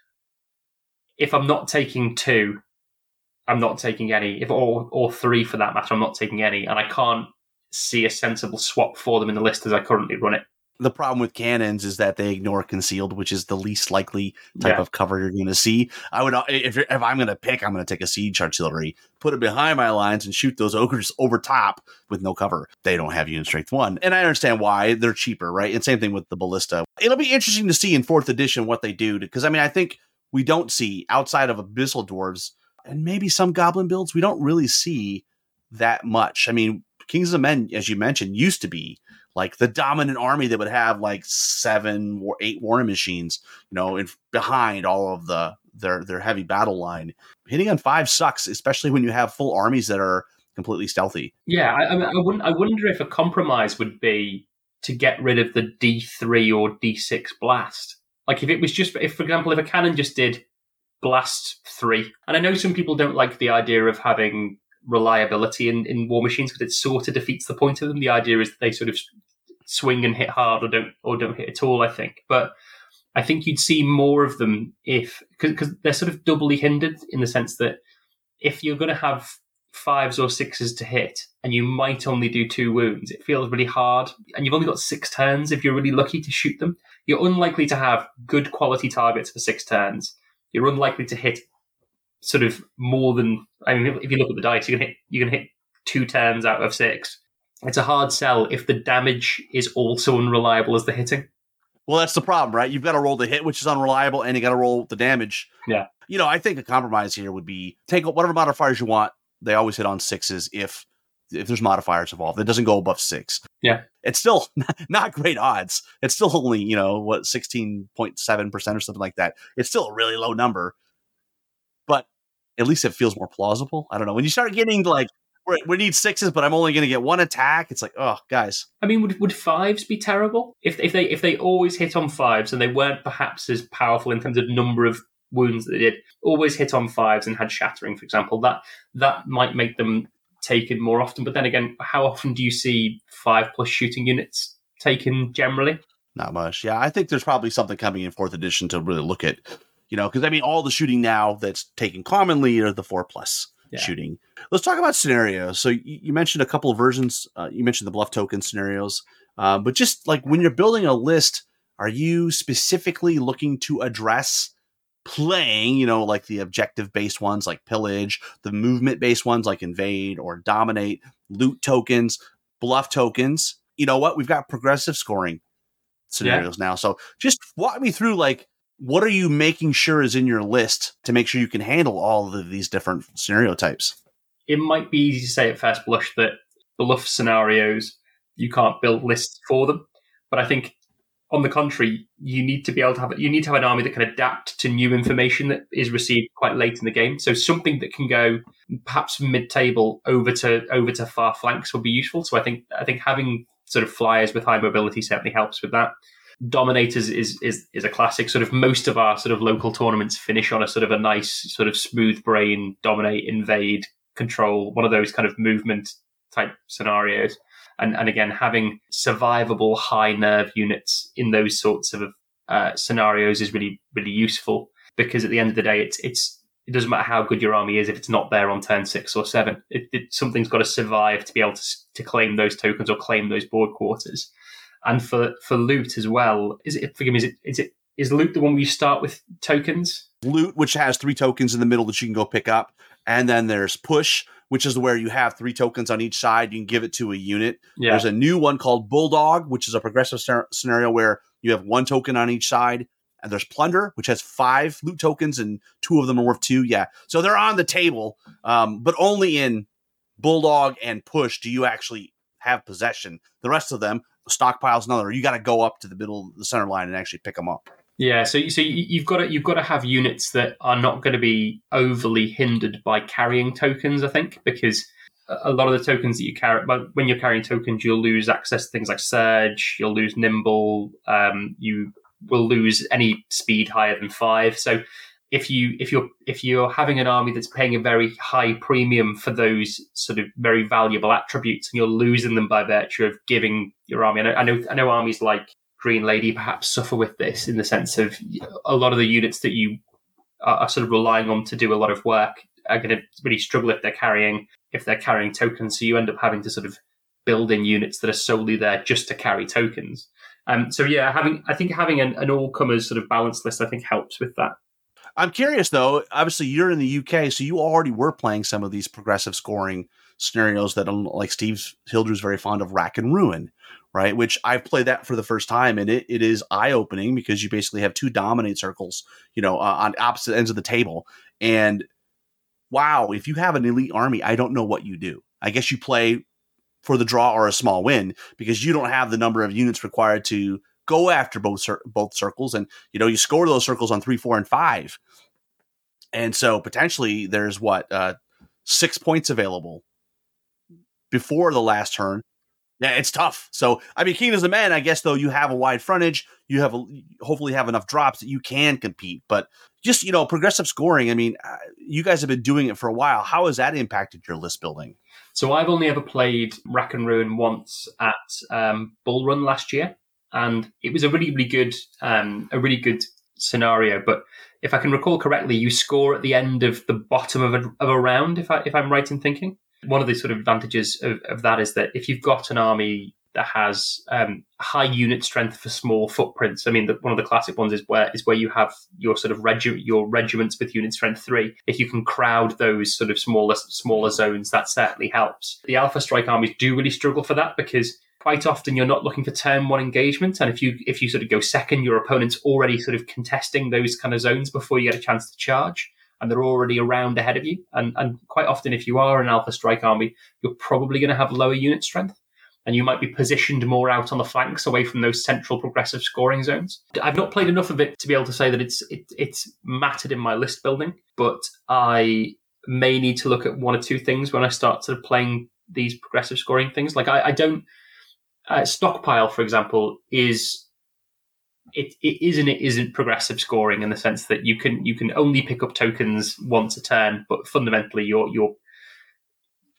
S2: if I'm not taking two, I'm not taking any. If or or three for that matter, I'm not taking any. And I can't see a sensible swap for them in the list as I currently run it.
S3: The problem with cannons is that they ignore concealed, which is the least likely type
S2: Yeah.
S3: of cover you're going to see. I would, if you're, if I'm going to pick, I'm going to take a siege artillery, put it behind my lines, and shoot those ogres over top with no cover. They don't have unit strength one, and I understand why. They're cheaper, right? And same thing with the ballista. It'll be interesting to see in fourth edition what they do, because I mean, I think we don't see outside of Abyssal Dwarves and maybe some Goblin builds, we don't really see that much. I mean, Kings of Men, as you mentioned, used to be like the dominant army that would have like seven or eight war machines, you know, in, behind all of the their their heavy battle line. Hitting on five sucks, especially when you have full armies that are completely stealthy.
S2: Yeah, I, I, mean, I, wouldn't, I wonder if a compromise would be to get rid of the D three or D six blast. Like if it was just, if for example, if a cannon just did blast three, and I know some people don't like the idea of having reliability in, in war machines because it sort of defeats the point of them. The idea is that they sort of swing and hit hard or don't or don't hit at all, I think. But I think you'd see more of them if, because they're sort of doubly hindered in the sense that if you're going to have fives or sixes to hit and you might only do two wounds, it feels really hard. And you've only got six turns if you're really lucky to shoot them. You're unlikely to have good quality targets for six turns. You're unlikely to hit sort of more than, I mean, if you look at the dice, you can hit you can hit two turns out of six. It's a hard sell if the damage is also unreliable as the hitting.
S3: Well, that's the problem, right? You've got to roll the hit, which is unreliable, and you got to roll the damage.
S2: Yeah.
S3: You know, I think a compromise here would be take whatever modifiers you want. They always hit on sixes if if there's modifiers involved. It doesn't go above six.
S2: Yeah.
S3: It's still not great odds. It's still only, you know, what, sixteen point seven percent or something like that. It's still a really low number. But at least it feels more plausible. I don't know. When you start getting like, we need sixes, but I'm only going to get one attack. It's like, oh, guys.
S2: I mean, would would fives be terrible if if they if they always hit on fives and they weren't perhaps as powerful in terms of number of wounds that they did? Always hit on fives and had shattering, for example. That that might make them taken more often. But then again, how often do you see five plus shooting units taken generally?
S3: Not much. Yeah, I think there's probably something coming in fourth edition to really look at, you know, because I mean, all the shooting now that's taken commonly are the four plus yeah. shooting. Let's talk about scenarios. So you, you mentioned a couple of versions. Uh, you mentioned the bluff token scenarios, uh, but just like when you're building a list, are you specifically looking to address playing, you know, like the objective based ones like pillage, the movement based ones like invade or dominate, loot tokens, bluff tokens? You know what? We've got progressive scoring scenarios yeah. now. So just walk me through, like, what are you making sure is in your list to make sure you can handle all of these different scenario types?
S2: It might be easy to say at first blush that bluff scenarios, you can't build lists for them. But I think on the contrary, you need to be able to have, you need to have an army that can adapt to new information that is received quite late in the game. So something that can go perhaps mid-table over to, over to far flanks would be useful. So I think, I think having sort of flyers with high mobility certainly helps with that. Dominators is is is a classic. Sort of most of our sort of local tournaments finish on a sort of a nice sort of smooth brain, dominate, invade, control, one of those kind of movement type scenarios. And and again, having survivable high nerve units in those sorts of uh, scenarios is really really useful, because at the end of the day, it's it's it doesn't matter how good your army is if it's not there on turn six or seven. It, it, something's got to survive to be able to to claim those tokens or claim those board quarters. And for, for loot as well, is it? Forgive me. Is it? Is it? Is loot the one where you start with tokens?
S3: Loot, which has three tokens in the middle that you can go pick up, and then there's push, which is where you have three tokens on each side. You can give it to a unit. Yeah. There's a new one called Bulldog, which is a progressive scenario where you have one token on each side. And there's Plunder, which has five loot tokens, and two of them are worth two. Yeah. So they're on the table, um, but only in Bulldog and Push do you actually have possession. The rest of them, stockpiles, another. You got to go up to the middle of the center line and actually pick them up.
S2: Yeah. So, so you've got to you've got to have units that are not going to be overly hindered by carrying tokens, I think, because a lot of the tokens that you carry, when you're carrying tokens, you'll lose access to things like Surge, you'll lose Nimble, um, you will lose any speed higher than five. So if you if you're if you're having an army that's paying a very high premium for those sort of very valuable attributes, and you're losing them by virtue of giving your army, I know I know, I know armies like Green Lady perhaps suffer with this in the sense of a lot of the units that you are, are sort of relying on to do a lot of work are going to really struggle if they're carrying if they're carrying tokens. So you end up having to sort of build in units that are solely there just to carry tokens. Um, so yeah, having I think having an, an all-comers sort of balanced list, I think, helps with that.
S3: I'm curious though. Obviously, you're in the U K, so you already were playing some of these progressive scoring scenarios that, like Steve Hildrew's very fond of, Rack and Ruin, right? Which I've played that for the first time, and it it is eye opening because you basically have two dominate circles, you know, uh, on opposite ends of the table. And wow, if you have an elite army, I don't know what you do. I guess you play for the draw or a small win because you don't have the number of units required to go after both cir- both circles. And, you know, you score those circles on three, four, and five. And so potentially there's what, uh, six points available before the last turn. Yeah, it's tough. So, I mean, King of the Men, I guess, though, you have a wide frontage. You have a, hopefully have enough drops that you can compete. But just, you know, progressive scoring, I mean, uh, you guys have been doing it for a while. How has that impacted your list building?
S2: So I've only ever played Rack and Ruin once at um, Bull Run last year, and it was a really, really good, um, a really good scenario. But if I can recall correctly, you score at the end of the bottom of a, of a round. If I if I'm right in thinking, one of the sort of advantages of, of that is that if you've got an army that has um, high unit strength for small footprints. I mean, the, one of the classic ones is where is where you have your sort of regi- your regiments with unit strength three. If you can crowd those sort of smaller smaller zones, that certainly helps. The Alpha Strike armies do really struggle for that because quite often you're not looking for turn one engagement, and if you if you sort of go second, your opponent's already sort of contesting those kind of zones before you get a chance to charge. And they're already around ahead of you. And, and quite often, if you are an Alpha Strike army, you're probably going to have lower unit strength. And you might be positioned more out on the flanks away from those central progressive scoring zones. I've not played enough of it to be able to say that it's it, it's mattered in my list building, but I may need to look at one or two things when I start sort of playing these progressive scoring things. Like I, I don't... Uh, Stockpile, for example, is... It, it is and it isn't progressive scoring in the sense that you can you can only pick up tokens once a turn, but fundamentally you're you're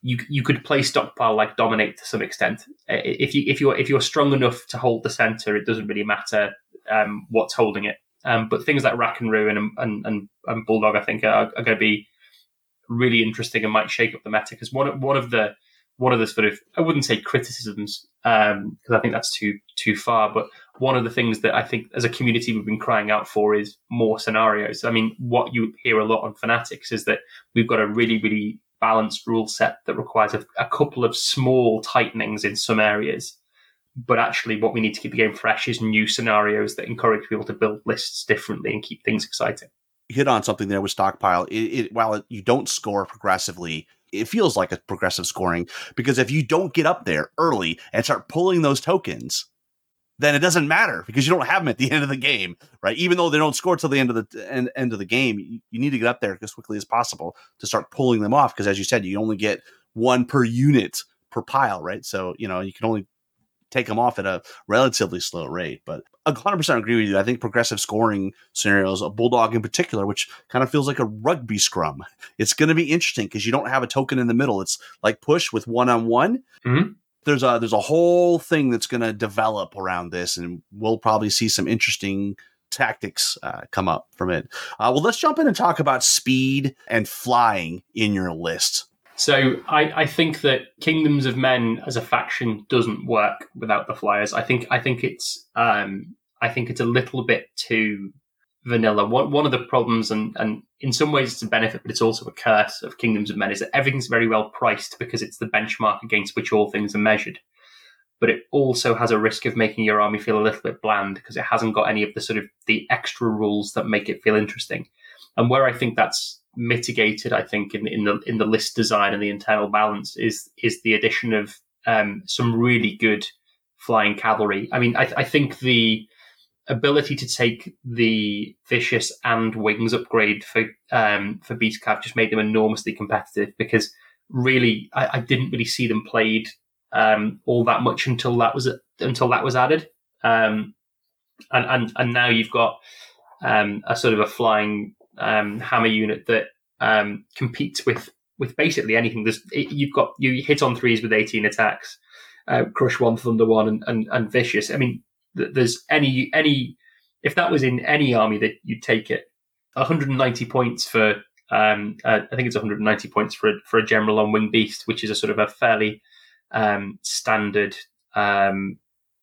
S2: you you could play stockpile like dominate to some extent. If you if you're if you're strong enough to hold the center, it doesn't really matter um, what's holding it. Um, but things like Rack and Ruin and and, and, and Bulldog, I think, are, are going to be really interesting and might shake up the meta, because one one of the one of the sort of, I wouldn't say criticisms, um, because I think that's too too far, but one of the things that I think as a community we've been crying out for is more scenarios. I mean, what you hear a lot on Fanatics is that we've got a really, really balanced rule set that requires a, a couple of small tightenings in some areas. But actually what we need to keep the game fresh is new scenarios that encourage people to build lists differently and keep things exciting.
S3: Hit on something there with stockpile. It, it, while it, you don't score progressively, it feels like a progressive scoring, because if you don't get up there early and start pulling those tokens, then it doesn't matter because you don't have them at the end of the game, right? Even though they don't score till the end of the end, end of the game, you, you need to get up there as quickly as possible to start pulling them off. Because as you said, you only get one per unit per pile, right? So, you know, you can only take them off at a relatively slow rate. But I one hundred percent agree with you. I think progressive scoring scenarios, a Bulldog in particular, which kind of feels like a rugby scrum, it's going to be interesting because you don't have a token in the middle. It's like push with one-on-one.
S2: Mm-hmm.
S3: There's a there's a whole thing that's going to develop around this, and we'll probably see some interesting tactics uh, come up from it. Uh, well, let's jump in and talk about speed and flying in your list.
S2: So I, I think that Kingdoms of Men as a faction doesn't work without the flyers. I think I think it's um, I think it's a little bit too vanilla. One one of the problems, and, and in some ways it's a benefit, but it's also a curse of Kingdoms of Men, is that everything's very well priced because it's the benchmark against which all things are measured. But it also has a risk of making your army feel a little bit bland because it hasn't got any of the sort of the extra rules that make it feel interesting. And where I think that's mitigated, I think, in, in the in the list design and the internal balance is is the addition of um, some really good flying cavalry. I mean, I, I think the ability to take the Vicious and Wings upgrade for um, for Beast Cav just made them enormously competitive, because really I, I didn't really see them played um, all that much until that was until that was added, um, and and and now you've got um, a sort of a flying um, hammer unit that um, competes with with basically anything. There's it, you've got you hit on threes with eighteen attacks, uh, crush one, thunder one, and, and and Vicious. I mean, there's any any if that was in any army that you'd take it. one hundred ninety points for um, uh, I think it's one hundred ninety points for a, for a general on Wing Beast, which is a sort of a fairly um, standard um,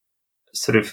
S2: sort of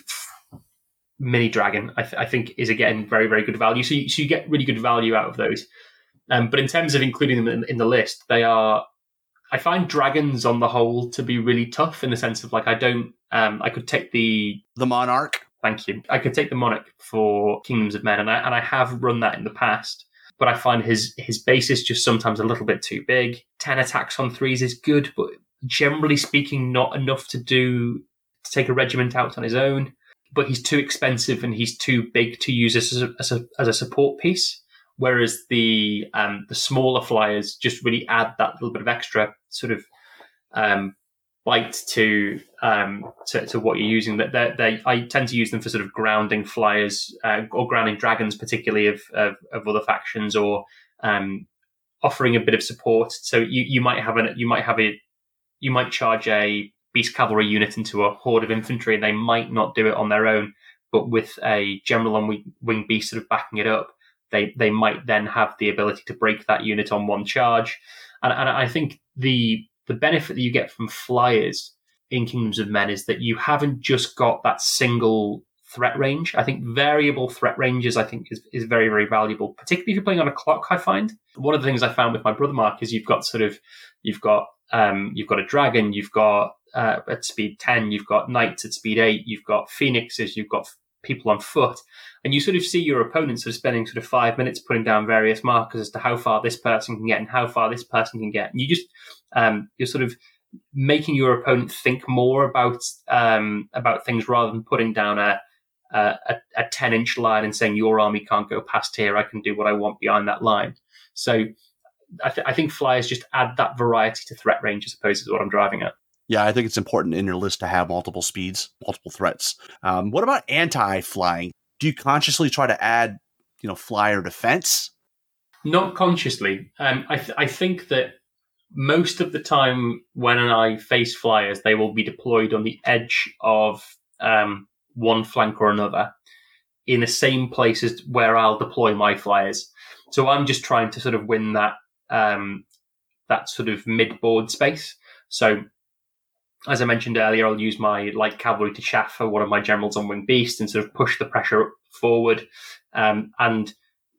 S2: mini dragon. I, th- I think is again very very good value. So you, so you get really good value out of those. Um, but in terms of including them in, in the list, they are. I find dragons on the whole to be really tough in the sense of like I don't. Um, I could take the
S3: the Monarch.
S2: Thank you. I could take the Monarch for Kingdoms of Men, and I and I have run that in the past. But I find his his base is just sometimes a little bit too big. Ten attacks on threes is good, but generally speaking, not enough to do to take a regiment out on his own. But he's too expensive and he's too big to use as a, as a, as a support piece. Whereas the um, the smaller flyers just really add that little bit of extra sort of um, bite to, um, to to what you're using. That they, they I tend to use them for sort of grounding flyers uh, or grounding dragons, particularly of of, of other factions, or um, offering a bit of support. So you, you might have a you might have a you might charge a Beast Cavalry unit into a horde of infantry, and they might not do it on their own, but with a general on wing, wing beast sort of backing it up, they they might then have the ability to break that unit on one charge. And, and I think the the benefit that you get from flyers in Kingdoms of Men is that you haven't just got that single threat range. I think variable threat ranges, I think, is, is very, very valuable, particularly if you're playing on a clock, I find. One of the things I found with my brother Mark is you've got sort of, you've got, um, you've got a dragon, you've got, uh, at speed ten, you've got knights at speed eight, you've got phoenixes, you've got people on foot, and you sort of see your opponents sort of spending sort of five minutes putting down various markers as to how far this person can get and how far this person can get. And you just, um, you're sort of making your opponent think more about, um, about things rather than putting down a, a, a ten inch line and saying your army can't go past here. I can do what I want behind that line. So I, th- I think flyers just add that variety to threat range, I suppose, is what I'm driving at.
S3: Yeah, I think it's important in your list to have multiple speeds, multiple threats. Um, what about anti-flying? Do you consciously try to add, you know, flyer defense?
S2: Not consciously. Um, I, th- I think that most of the time when I face flyers, they will be deployed on the edge of um, one flank or another in the same places where I'll deploy my flyers. So I'm just trying to sort of win that um, that sort of mid-board space. So as I mentioned earlier, I'll use my light cavalry to chaff for one of my generals on Winged Beast and sort of push the pressure forward um, and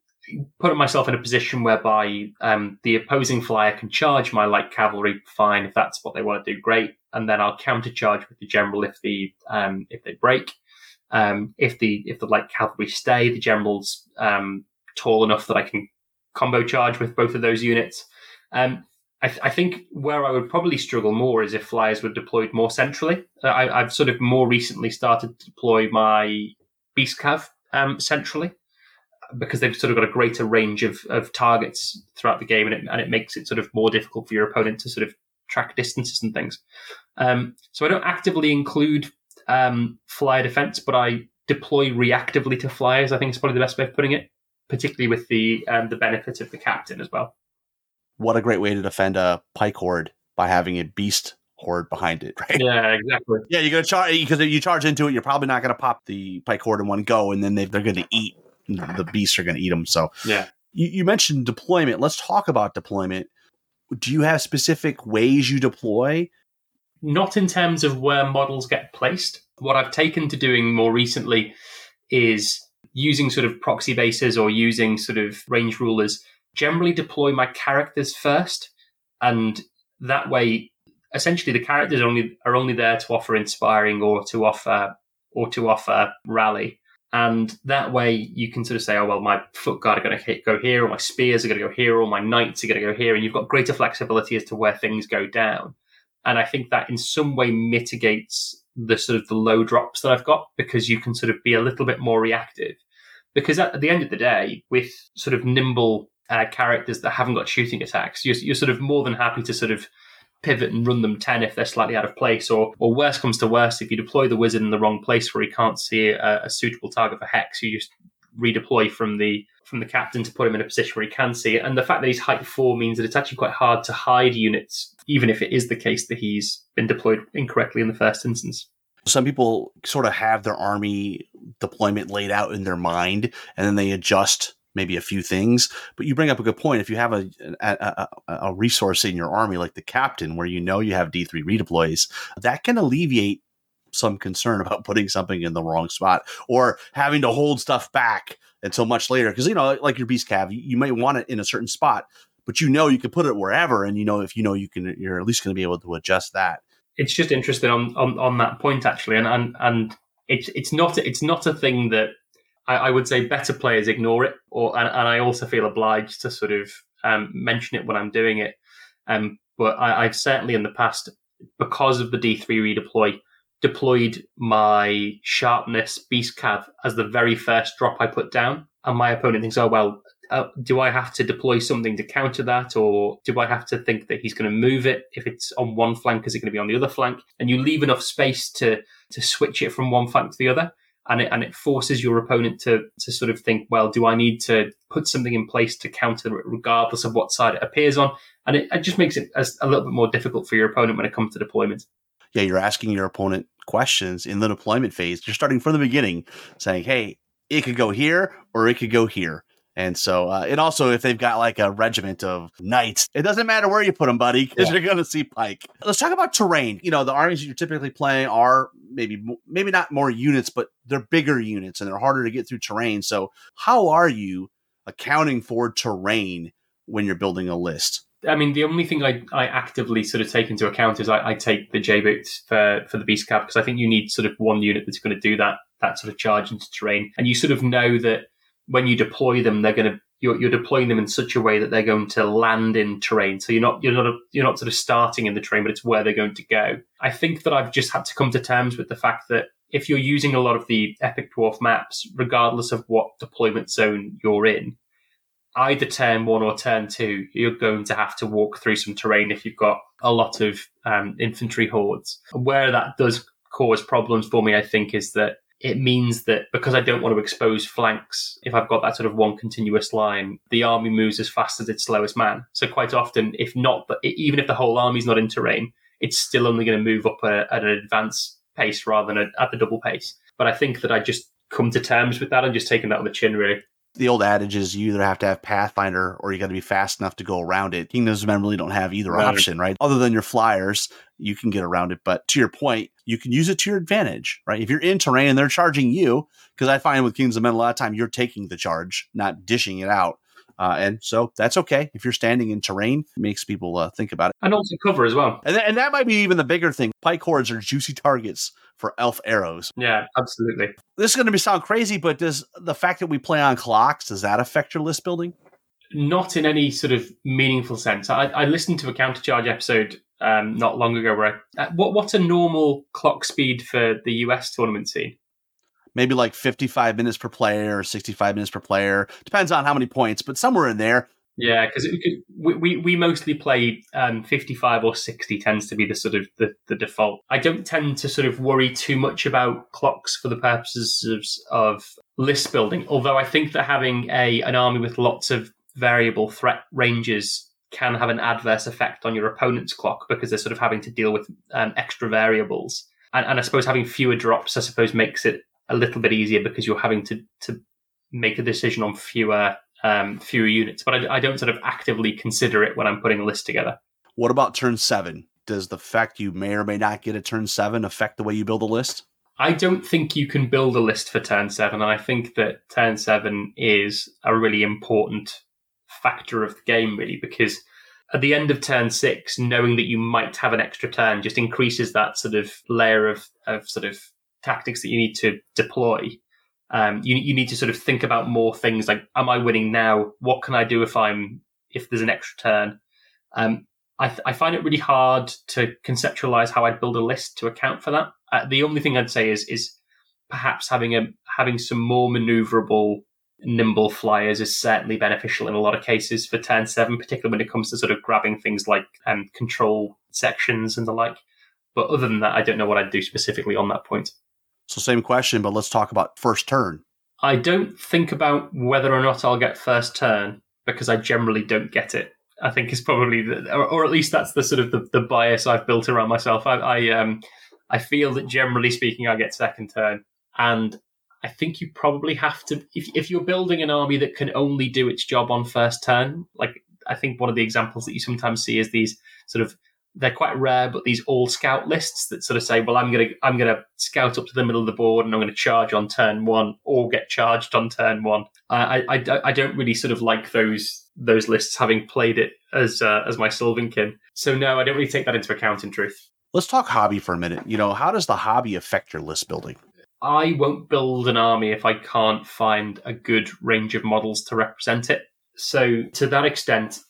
S2: put myself in a position whereby um, the opposing flyer can charge my light cavalry. Fine, if that's what they want to do, great. And then I'll countercharge with the general if the um, if they break. Um, if the if the light cavalry stay, the general's um, tall enough that I can combo charge with both of those units. Um, I, th- I think where I would probably struggle more is if flyers were deployed more centrally. Uh, I, I've sort of more recently started to deploy my Beast Cav um, centrally because they've sort of got a greater range of, of targets throughout the game, and it, and it makes it sort of more difficult for your opponent to sort of track distances and things. Um, so I don't actively include um, flyer defense, but I deploy reactively to flyers. I think is probably the best way of putting it, particularly with the um, the benefit of the captain as well.
S3: What a great way to defend a pike horde by having a beast horde behind it, right?
S2: Yeah, exactly.
S3: Yeah, you're going to charge, because if you charge into it, you're probably not going to pop the pike horde in one go, and then they, they're going to eat, the beasts are going to eat them. So
S2: yeah,
S3: you, you mentioned deployment. Let's talk about deployment. Do you have specific ways you deploy?
S2: Not in terms of where models get placed. What I've taken to doing more recently is using sort of proxy bases or using sort of range rulers. Generally deploy my characters first, and that way, essentially, the characters are only are only there to offer inspiring or to offer or to offer rally, and that way you can sort of say, oh well, my foot guard are going to go here, or my spears are going to go here, or my knights are going to go here, and you've got greater flexibility as to where things go down. And I think that in some way mitigates the sort of the low drops that I've got, because you can sort of be a little bit more reactive. Because at the end of the day, with sort of nimble Uh, characters that haven't got shooting attacks, you're, you're sort of more than happy to sort of pivot and run them ten if they're slightly out of place, or or worse comes to worse, if you deploy the wizard in the wrong place where he can't see a, a suitable target for hex, you just redeploy from the from the captain to put him in a position where he can see it. And the fact that he's height four means that it's actually quite hard to hide units, even if it is the case that he's been deployed incorrectly in the first instance.
S3: Some people sort of have their army deployment laid out in their mind, and then they adjust maybe a few things. But you bring up a good point. If you have a, a, a, a resource in your army like the captain, where you know you have D three redeploys, that can alleviate some concern about putting something in the wrong spot or having to hold stuff back until much later. Because, you know, like your Beast Cav, you, you might want it in a certain spot, but you know you can put it wherever, and you know if you know you can, you're at least going to be able to adjust that.
S2: It's just interesting on on, on that point actually, and and and it's it's not it's not a thing that I would say better players ignore it, or and, and I also feel obliged to sort of um, mention it when I'm doing it. Um, but I, I've certainly in the past, because of the D three redeploy, deployed my Sharpness Beast Cav as the very first drop I put down, and my opponent thinks, oh well, uh, do I have to deploy something to counter that, or do I have to think that he's going to move it? If it's on one flank, is it going to be on the other flank? And you leave enough space to to switch it from one flank to the other. And it, and it forces your opponent to to sort of think, well, do I need to put something in place to counter it regardless of what side it appears on? And it, it just makes it a, a little bit more difficult for your opponent when it comes to deployment.
S3: Yeah, you're asking your opponent questions in the deployment phase. You're starting from the beginning, saying, hey, it could go here or it could go here. And so, uh, and also if they've got like a regiment of knights, it doesn't matter where you put them, buddy, because yeah. You're going to see pike. Let's talk about terrain. You know, the armies that you're typically playing are maybe, maybe not more units, but they're bigger units and they're harder to get through terrain. So how are you accounting for terrain when you're building a list?
S2: I mean, the only thing I, I actively sort of take into account is I, I take the J-boots for, for the Beast Cav, because I think you need sort of one unit that's going to do that, that sort of charge into terrain. And you sort of know that when you deploy them, they're going to you're, you're deploying them in such a way that they're going to land in terrain. So you're not you're not a, you're not sort of starting in the terrain, but it's where they're going to go. I think that I've just had to come to terms with the fact that if you're using a lot of the Epic Dwarf maps, regardless of what deployment zone you're in, either turn one or turn two, you're going to have to walk through some terrain if you've got a lot of um, infantry hordes. Where that does cause problems for me, I think, is that it means that because I don't want to expose flanks, if I've got that sort of one continuous line, the army moves as fast as its slowest man. So quite often, if not, even if the whole army's not in terrain, it's still only going to move up at an advanced pace rather than at the double pace. But I think that I just come to terms with that and just taking that on the chin, really.
S3: The old adage is you either have to have Pathfinder or you got to be fast enough to go around it. Kingdoms of Men really don't have either right. option, right? Other than your flyers, you can get around it. But to your point, you can use it to your advantage, right? If you're in terrain and they're charging you, because I find with Kingdoms of Men, a lot of time you're taking the charge, not dishing it out. Uh, and so that's okay. If you're standing in terrain, it makes people uh, think about it.
S2: And also cover as well.
S3: And, th- and that might be even the bigger thing. Pike hordes are juicy targets for elf arrows.
S2: Yeah, absolutely.
S3: This is going to be sound crazy, but does the fact that we play on clocks, does that affect your list building?
S2: Not in any sort of meaningful sense. I, I listened to a countercharge episode um, not long ago where I, uh, what, what's a normal clock speed for the U S tournament scene?
S3: Maybe like fifty-five minutes per player or sixty-five minutes per player. Depends on how many points, but somewhere in there.
S2: Yeah, because we, we we mostly play um, fifty-five or sixty tends to be the sort of the, the default. I don't tend to sort of worry too much about clocks for the purposes of, of list building, although I think that having a an army with lots of variable threat ranges can have an adverse effect on your opponent's clock because they're sort of having to deal with um, extra variables. And, and I suppose having fewer drops, I suppose, makes it a little bit easier because you're having to, to make a decision on fewer um, fewer units. But I, I don't sort of actively consider it when I'm putting a list together.
S3: What about turn seven? Does the fact you may or may not get a turn seven affect the way you build a list?
S2: I don't think you can build a list for turn seven. And I think that turn seven is a really important factor of the game, really, because at the end of turn six, knowing that you might have an extra turn just increases that sort of layer of, of sort of tactics that you need to deploy. Um, you you need to sort of think about more things like, am I winning now? What can I do if I'm if there's an extra turn? Um, I th- I find it really hard to conceptualize how I'd build a list to account for that. Uh, the only thing I'd say is is perhaps having a having some more maneuverable, nimble flyers is certainly beneficial in a lot of cases for turn seven, particularly when it comes to sort of grabbing things like um, control sections and the like. But other than that, I don't know what I'd do specifically on that point.
S3: So same question, but let's talk about first turn.
S2: I don't think about whether or not I'll get first turn because I generally don't get it. I think is probably, the, or, or at least that's the sort of the, the bias I've built around myself. I, I um I feel that generally speaking, I get second turn, and I think you probably have to if if you're building an army that can only do its job on first turn. Like I think one of the examples that you sometimes see is these sort of. They're quite rare, but these all scout lists that sort of say, well, I'm going to I'm going to scout up to the middle of the board and I'm going to charge on turn one or get charged on turn one. I, I, I don't really sort of like those those lists, having played it as uh, as my Sylvankin. So no, I don't really take that into account in truth.
S3: Let's talk hobby for a minute. You know, how does the hobby affect your list building?
S2: I won't build an army if I can't find a good range of models to represent it. So to that extent,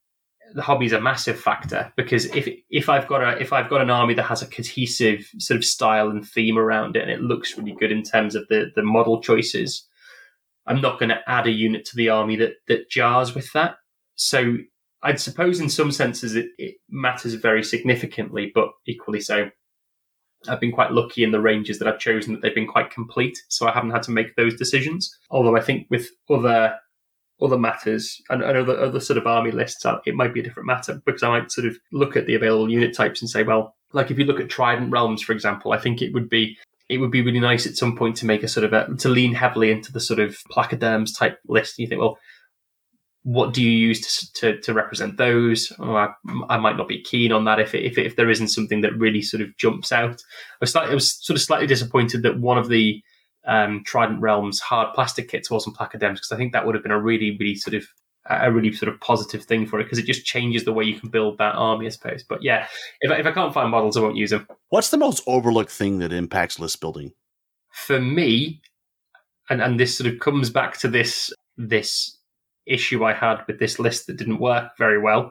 S2: the hobby is a massive factor because if if I've got a if I've got an army that has a cohesive sort of style and theme around it and it looks really good in terms of the, the model choices, I'm not going to add a unit to the army that that jars with that. So I'd suppose in some senses it, it matters very significantly, but equally so, I've been quite lucky in the ranges that I've chosen that they've been quite complete, so I haven't had to make those decisions. Although I think with other other matters and, and other, other sort of army lists, it might be a different matter because I might sort of look at the available unit types and say, well, like if you look at Trident Realms, for example, I think it would be it would be really nice at some point to make a sort of a, to lean heavily into the sort of placoderms type list. And you think, well, what do you use to to, to represent those? Oh, I, I might not be keen on that if it, if it, if there isn't something that really sort of jumps out. I was, slightly, I was sort of slightly disappointed that one of the Um, Trident Realms hard plastic kits wasn't placoderms because I think that would have been a really, really sort of a really sort of positive thing for it because it just changes the way you can build that army, I suppose. But yeah, if I, if I can't find models, I won't use them.
S3: What's the most overlooked thing that impacts list building?
S2: For me, and, and this sort of comes back to this this issue I had with this list that didn't work very well,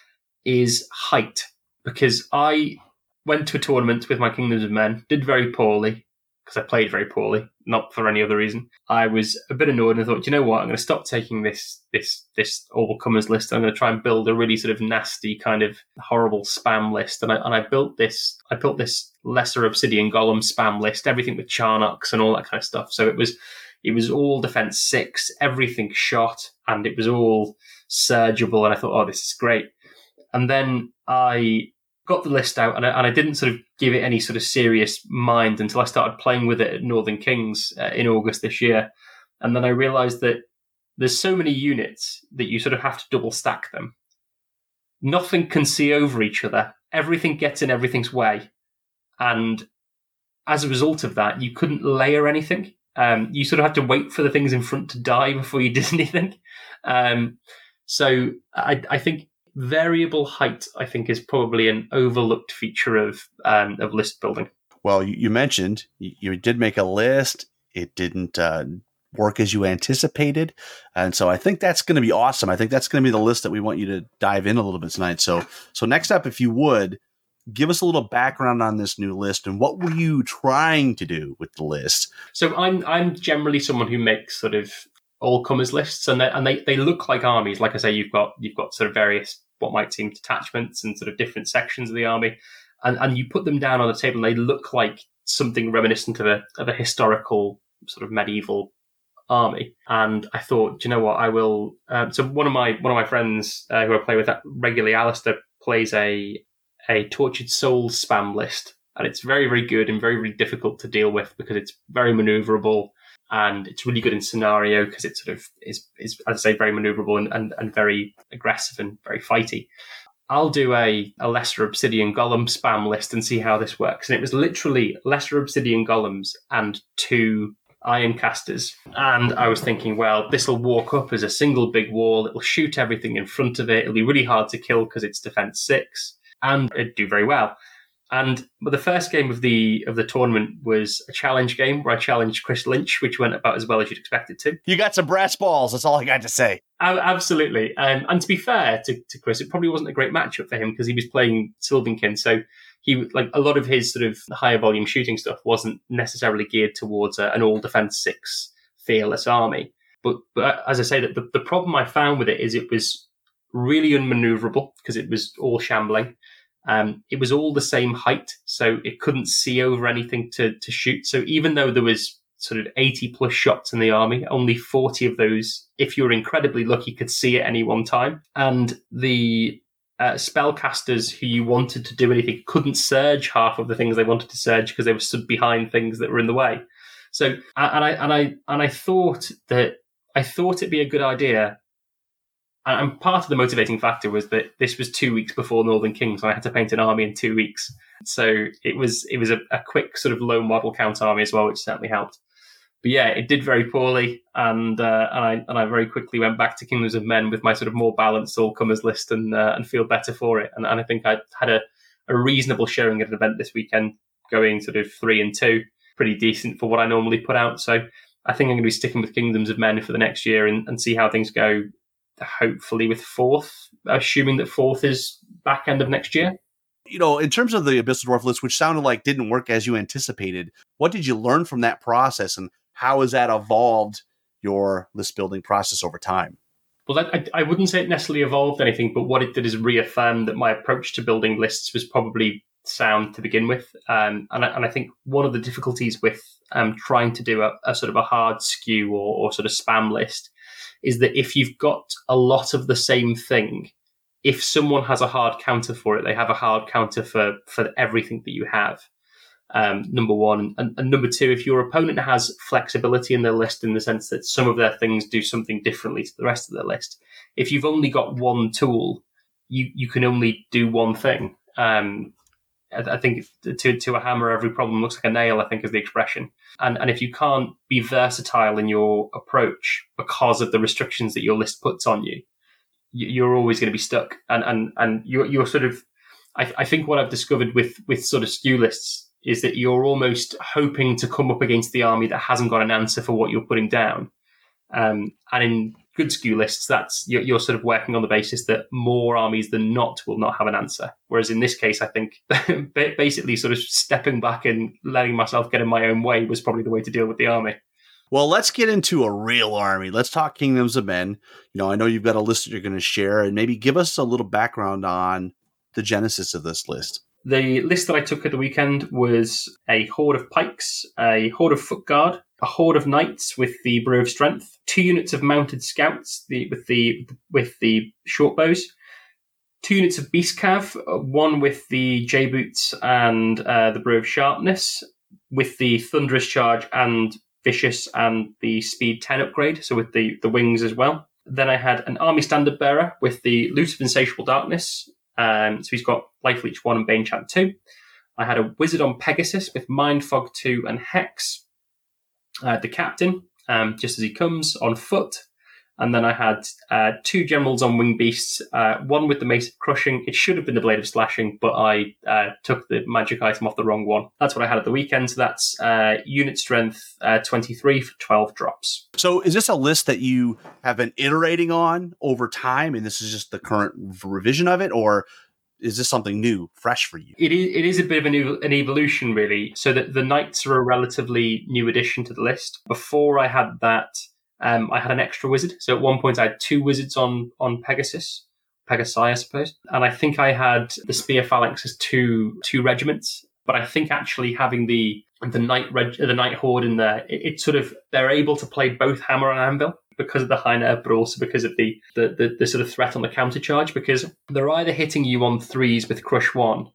S2: is height. Because I went to a tournament with my Kingdoms of Men, did very poorly, because I played very poorly, not for any other reason. I was a bit annoyed and I thought, do you know what? I'm going to stop taking this this this all-comers list. I'm going to try and build a really sort of nasty kind of horrible spam list. And I and I built this I built this Lesser Obsidian Golem spam list, everything with Charnox and all that kind of stuff. So it was it was all defense six, everything shot, and it was all surgeable. And I thought, oh, this is great. And then I got the list out, and I, and I didn't sort of give it any sort of serious mind until I started playing with it at Northern Kings uh, in August this year. And then I realised that there's so many units that you sort of have to double stack them. Nothing can see over each other. Everything gets in everything's way. And as a result of that, you couldn't layer anything. Um, you sort of had to wait for the things in front to die before you did anything. Um, so I, I think variable height, I think, is probably an overlooked feature of um, of list building.
S3: Well, you, you mentioned you, you did make a list. It didn't uh, work as you anticipated. And so I think that's going to be awesome. I think that's going to be the list that we want you to dive in a little bit tonight. So, so next up, if you would, give us a little background on this new list and what were you trying to do with the list?
S2: So I'm I'm generally someone who makes sort of all-comers lists, and they, and they, they look like armies. Like I say, you've got you've got sort of various what might seem detachments and sort of different sections of the army, and, and you put them down on the table and they look like something reminiscent of a of a historical sort of medieval army. And I thought, do you know what, I will. Um, so one of my one of my friends uh, who I play with regularly, Alistair, plays a a Tortured Souls spam list, and it's very very good and very very difficult to deal with because it's very maneuverable. And it's really good in scenario because it sort of is, is, as I say, very maneuverable and, and, and very aggressive and very fighty. I'll do a, a Lesser Obsidian Golem spam list and see how this works. And it was literally Lesser Obsidian Golems and two Ironcasters. And I was thinking, well, this will walk up as a single big wall. It will shoot everything in front of it. It'll be really hard to kill because it's defense six. And it'd do very well. And but the first game of the of the tournament was a challenge game where I challenged Chris Lynch, which went about as well as you'd expect it to.
S3: You got some brass balls. That's all I got to say.
S2: Uh, absolutely. Um, and to be fair to, to Chris, it probably wasn't a great matchup for him because he was playing Sylvankin. So he like a lot of his sort of higher volume shooting stuff wasn't necessarily geared towards a, an all defense six fearless army. But, but as I say, that the, the problem I found with it is it was really unmaneuverable because it was all shambling. Um, it was all the same height, so it couldn't see over anything to, to shoot. So even though there was sort of eighty plus shots in the army, only forty of those, if you were incredibly lucky, could see at any one time. And the uh, spellcasters who you wanted to do anything couldn't surge half of the things they wanted to surge because they were stood behind things that were in the way. So, and I and I and I thought that I thought it'd be a good idea. And part of the motivating factor was that this was two weeks before Northern Kings, and I had to paint an army in two weeks. So it was it was a, a quick sort of low model count army as well, which certainly helped. But yeah, it did very poorly, and uh, and I and I very quickly went back to Kingdoms of Men with my sort of more balanced all-comers list and uh, and feel better for it. And, and I think I had a, a reasonable showing at an event this weekend, going sort of three and two, pretty decent for what I normally put out. So I think I'm going to be sticking with Kingdoms of Men for the next year and, and see how things go. Hopefully with fourth, assuming that fourth is back end of next year.
S3: You know, in terms of the Abyssal Dwarf list, which sounded like didn't work as you anticipated, what did you learn from that process and how has that evolved your list building process over time?
S2: Well, I, I wouldn't say it necessarily evolved anything, but what it did is reaffirm that my approach to building lists was probably sound to begin with. Um, and, I, and I think one of the difficulties with um, trying to do a, a sort of a hard skew or, or sort of spam list is that if you've got a lot of the same thing, if someone has a hard counter for it, they have a hard counter for, for everything that you have, um, number one. And, and number two, if your opponent has flexibility in their list in the sense that some of their things do something differently to the rest of their list, if you've only got one tool, you, you can only do one thing. Um, I think to to a hammer, every problem looks like a nail, I think is the expression. And and if you can't be versatile in your approach because of the restrictions that your list puts on you, you're always going to be stuck. And and and you're you're sort of, I, I think what I've discovered with with sort of skew lists is that you're almost hoping to come up against the army that hasn't got an answer for what you're putting down. Um, and in good S K U lists, that's you're, you're sort of working on the basis that more armies than not will not have an answer. Whereas in this case, I think basically sort of stepping back and letting myself get in my own way was probably the way to deal with the army.
S3: Well, let's get into a real army. Let's talk Kingdoms of Men. You know, I know you've got a list that you're going to share, and maybe give us a little background on the genesis of this list.
S2: The list that I took at the weekend was a horde of pikes, a horde of foot guard, a horde of knights with the brew of strength, two units of mounted scouts the, with the with the short bows, two units of beast cav, one with the J boots and uh, the brew of sharpness, with the thunderous charge and vicious and the speed ten upgrade, so with the, the wings as well. Then I had an army standard bearer with the loot of insatiable darkness, um, so he's got life leech one and bane chant two. I had a wizard on Pegasus with mind fog two and hex. I had the captain, um, just as he comes, on foot. And then I had uh, two generals on wing beasts, uh, one with the mace of crushing. It should have been the blade of slashing, but I uh, took the magic item off the wrong one. That's what I had at the weekend. So that's uh, unit strength uh, twenty-three for twelve drops.
S3: So is this a list that you have been iterating on over time, and this is just the current revision of it, or is this something new, fresh for you?
S2: It is, it is a bit of an, ev- an evolution, really. So that the knights are a relatively new addition to the list. Before I had that, Um, I had an extra wizard. So at one point I had two wizards on, on Pegasus, Pegasi, I suppose. And I think I had the Spear Phalanx as two, two regiments. But I think actually having the, the Knight reg, the Knight Horde in there, it, it sort of, they're able to play both hammer and anvil because of the high nerve, but also because of the, the, the, the sort of threat on the counter charge, because they're either hitting you on threes with Crush one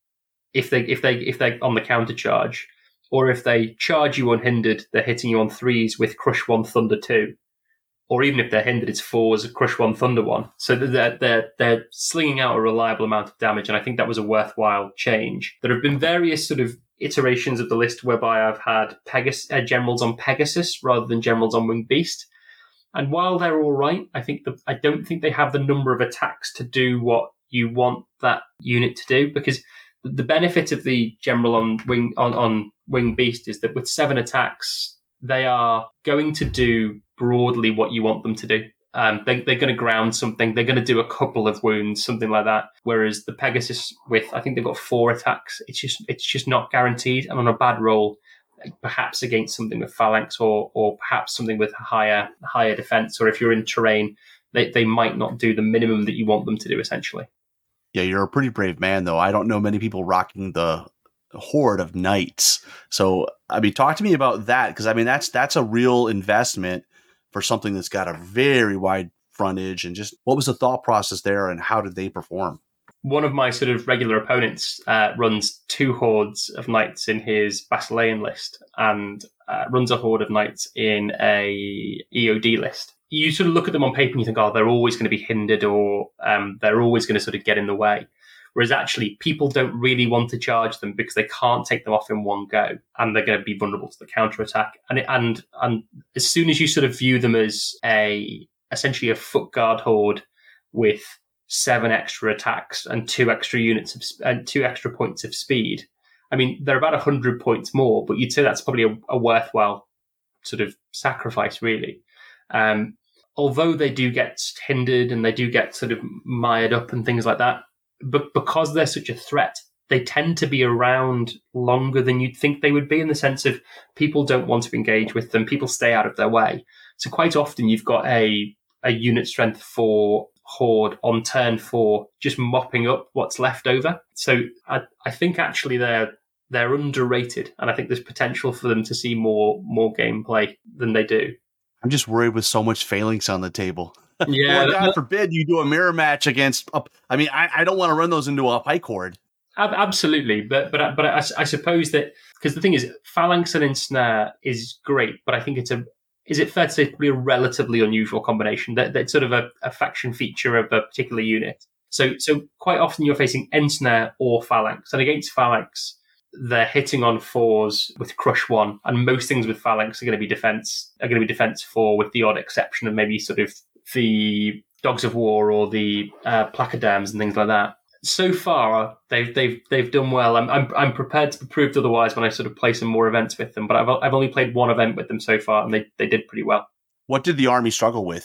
S2: if they, if they, if they're on the counter charge, or if they charge you unhindered, they're hitting you on threes with Crush one, Thunder two. Or even if they're hindered, it's fours, Crush one, Thunder one. So they're, they're, they're slinging out a reliable amount of damage, and I think that was a worthwhile change. There have been various sort of iterations of the list whereby I've had Pegas- uh, generals on Pegasus rather than generals on Winged Beast. And while they're all right, I think the, I don't think they have the number of attacks to do what you want that unit to do, because the benefit of the general on wing on, on Winged Beast is that with seven attacks, they are going to do broadly what you want them to do. Um, they, they're going to ground something. They're going to do a couple of wounds, something like that. Whereas the Pegasus, with I think they've got four attacks, it's just it's just not guaranteed. And on a bad roll, perhaps against something with Phalanx, or or perhaps something with higher higher defense, or if you're in terrain, they they might not do the minimum that you want them to do. Essentially.
S3: Yeah, you're a pretty brave man, though. I don't know many people rocking the horde of knights. So, I mean, talk to me about that, because I mean, that's that's a real investment for something that's got a very wide frontage. And just what was the thought process there, and how did they perform?
S2: One of my sort of regular opponents uh, runs two hordes of knights in his Basilean list, and uh, runs a horde of knights in a E O D list. You sort of look at them on paper and you think, oh, they're always going to be hindered, or um, they're always going to sort of get in the way. Whereas actually people don't really want to charge them because they can't take them off in one go, and they're going to be vulnerable to the counterattack. And, it, and and as soon as you sort of view them as a essentially a foot guard horde with seven extra attacks and two extra units of, and two extra points of speed, I mean, they're about one hundred points more, but you'd say that's probably a, a worthwhile sort of sacrifice, really. Um, although they do get hindered and they do get sort of mired up and things like that, but because they're such a threat, they tend to be around longer than you'd think they would be, in the sense of people don't want to engage with them. People stay out of their way. So quite often you've got a, a unit strength four horde on turn four, just mopping up what's left over. So I, I think actually they're, they're underrated, and I think there's potential for them to see more, more gameplay than they do.
S3: I'm just worried with so much phalanx on the table.
S2: Yeah,
S3: well, God forbid you do a mirror match against. A, I mean, I, I don't want to run those into a pike horde.
S2: Absolutely, but but but I, I suppose that, because the thing is, Phalanx and Ensnare is great, but I think it's a is it fair to say it's probably a relatively unusual combination. That that's sort of a, a faction feature of a particular unit. So so quite often you're facing Ensnare or Phalanx, and against Phalanx, they're hitting on fours with Crush one, and most things with Phalanx are going to be defense are going to be defense four, with the odd exception of maybe sort of the Dogs of War or the uh, Placoderms and things like that. So far, they've they've they've done well. I'm I'm I'm prepared to be proved otherwise when I sort of play some more events with them. But I've I've only played one event with them so far, and they, they did pretty well.
S3: What did the army struggle with?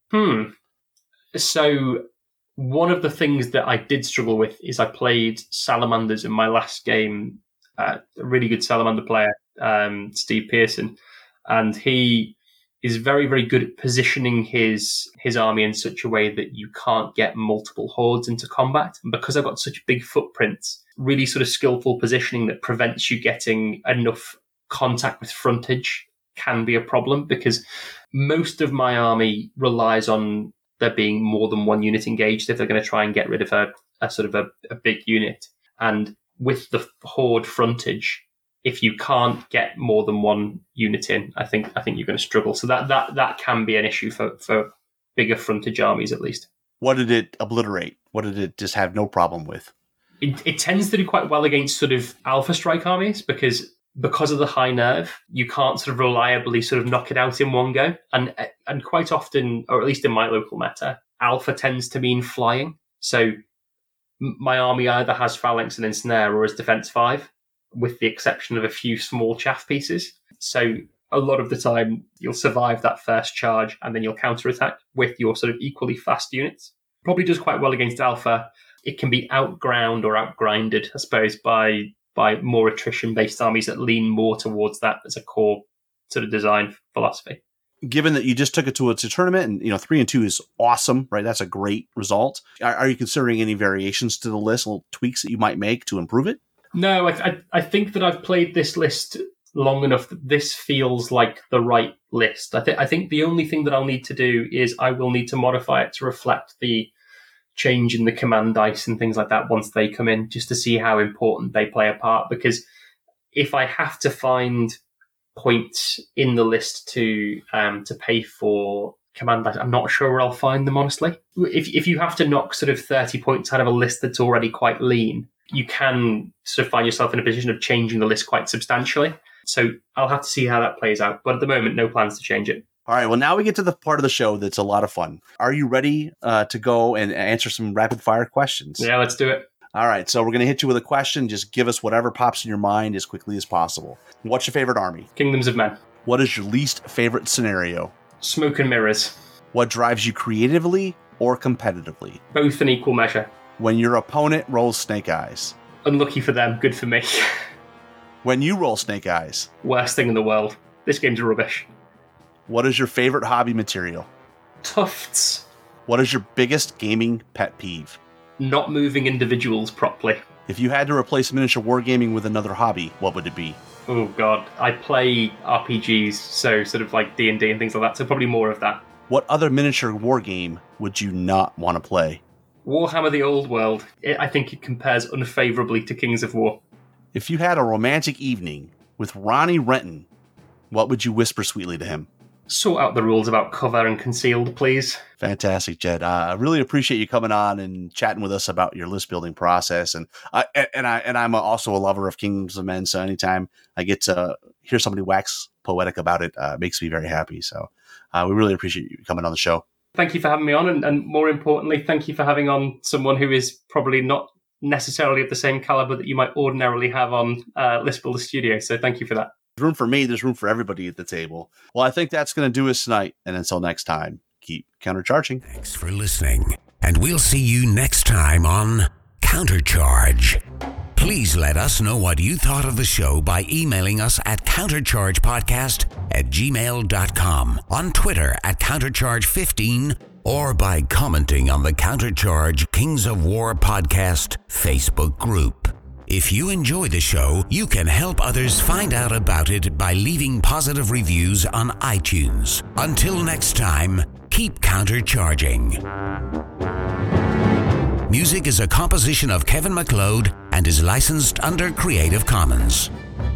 S2: Hmm. So one of the things that I did struggle with is I played Salamanders in my last game. Uh, a really good Salamander player, um, Steve Pearson, and he is very, very good at positioning his his army in such a way that you can't get multiple hordes into combat. And because I've got such big footprints, really sort of skillful positioning that prevents you getting enough contact with frontage can be a problem, because most of my army relies on there being more than one unit engaged if they're going to try and get rid of a, a sort of a, a big unit. And with the horde frontage, if you can't get more than one unit in, I think I think you're going to struggle. So that that that can be an issue for, for bigger frontage armies, at least.
S3: What did it obliterate? What did it just have no problem with?
S2: It, it tends to do quite well against sort of Alpha Strike armies, because because of the high nerve, you can't sort of reliably sort of knock it out in one go. And and quite often, or at least in my local meta, Alpha tends to mean flying. So my army either has Phalanx and Ensnare or is Defense five, with the exception of a few small chaff pieces. So a lot of the time, you'll survive that first charge and then you'll counterattack with your sort of equally fast units. Probably does quite well against Alpha. It can be outground or outgrinded, I suppose, by by more attrition-based armies that lean more towards that as a core sort of design philosophy.
S3: Given that you just took it to a, to a tournament, and you know three and two is awesome, right? That's a great result. Are, are you considering any variations to the list, little tweaks that you might make to improve it?
S2: No, I, I, I think that I've played this list long enough that this feels like the right list. I think I think the only thing that I'll need to do is I will need to modify it to reflect the change in the command dice and things like that once they come in, just to see how important they play a part. Because if I have to find points in the list to um, to pay for command dice, I'm not sure where I'll find them, honestly. If if you have to knock sort of thirty points out of a list that's already quite lean, you can sort of find yourself in a position of changing the list quite substantially. So I'll have to see how that plays out. But at the moment, no plans to change it.
S3: All right, well, now we get to the part of the show that's a lot of fun. Are you ready uh, to go and answer some rapid-fire questions?
S2: Yeah, let's do it.
S3: All right, so we're going to hit you with a question. Just give us whatever pops in your mind as quickly as possible. What's your favorite army?
S2: Kingdoms of Men.
S3: What is your least favorite scenario?
S2: Smoke and Mirrors.
S3: What drives you creatively or competitively?
S2: Both in equal measure.
S3: When your opponent rolls Snake Eyes.
S2: Unlucky for them, good for me.
S3: When you roll Snake Eyes.
S2: Worst thing in the world. This game's rubbish.
S3: What is your favorite hobby material?
S2: Tufts.
S3: What is your biggest gaming pet peeve?
S2: Not moving individuals properly.
S3: If you had to replace miniature wargaming with another hobby, what would it be?
S2: Oh god, I play R P Gs, so sort of like D and D and things like that, so probably more of that.
S3: What other miniature wargame would you not want to play?
S2: Warhammer the Old World. It, I think it compares unfavorably to Kings of War.
S3: If you had a romantic evening with Ronnie Renton, what would you whisper sweetly to him?
S2: Sort out the rules about cover and concealed, please.
S3: Fantastic, Jed. Uh, I really appreciate you coming on and chatting with us about your list building process. And I and I and I'm also a lover of Kingdoms of Men, so anytime I get to hear somebody wax poetic about it, uh, makes me very happy. So uh, we really appreciate you coming on the show.
S2: Thank you for having me on, and, and more importantly, thank you for having on someone who is probably not necessarily of the same caliber that you might ordinarily have on uh, List Builder Studio. So thank you for that.
S3: There's room for me. There's room for everybody at the table. Well, I think that's going to do us tonight. And until next time, keep countercharging.
S1: Thanks for listening. And we'll see you next time on Countercharge. Please let us know what you thought of the show by emailing us at counterchargepodcast at gmail dot com, on Twitter at countercharge fifteen, or by commenting on the Countercharge Kings of War podcast Facebook group. If you enjoy the show, you can help others find out about it by leaving positive reviews on iTunes. Until next time, keep countercharging. Music is a composition of Kevin MacLeod and is licensed under Creative Commons.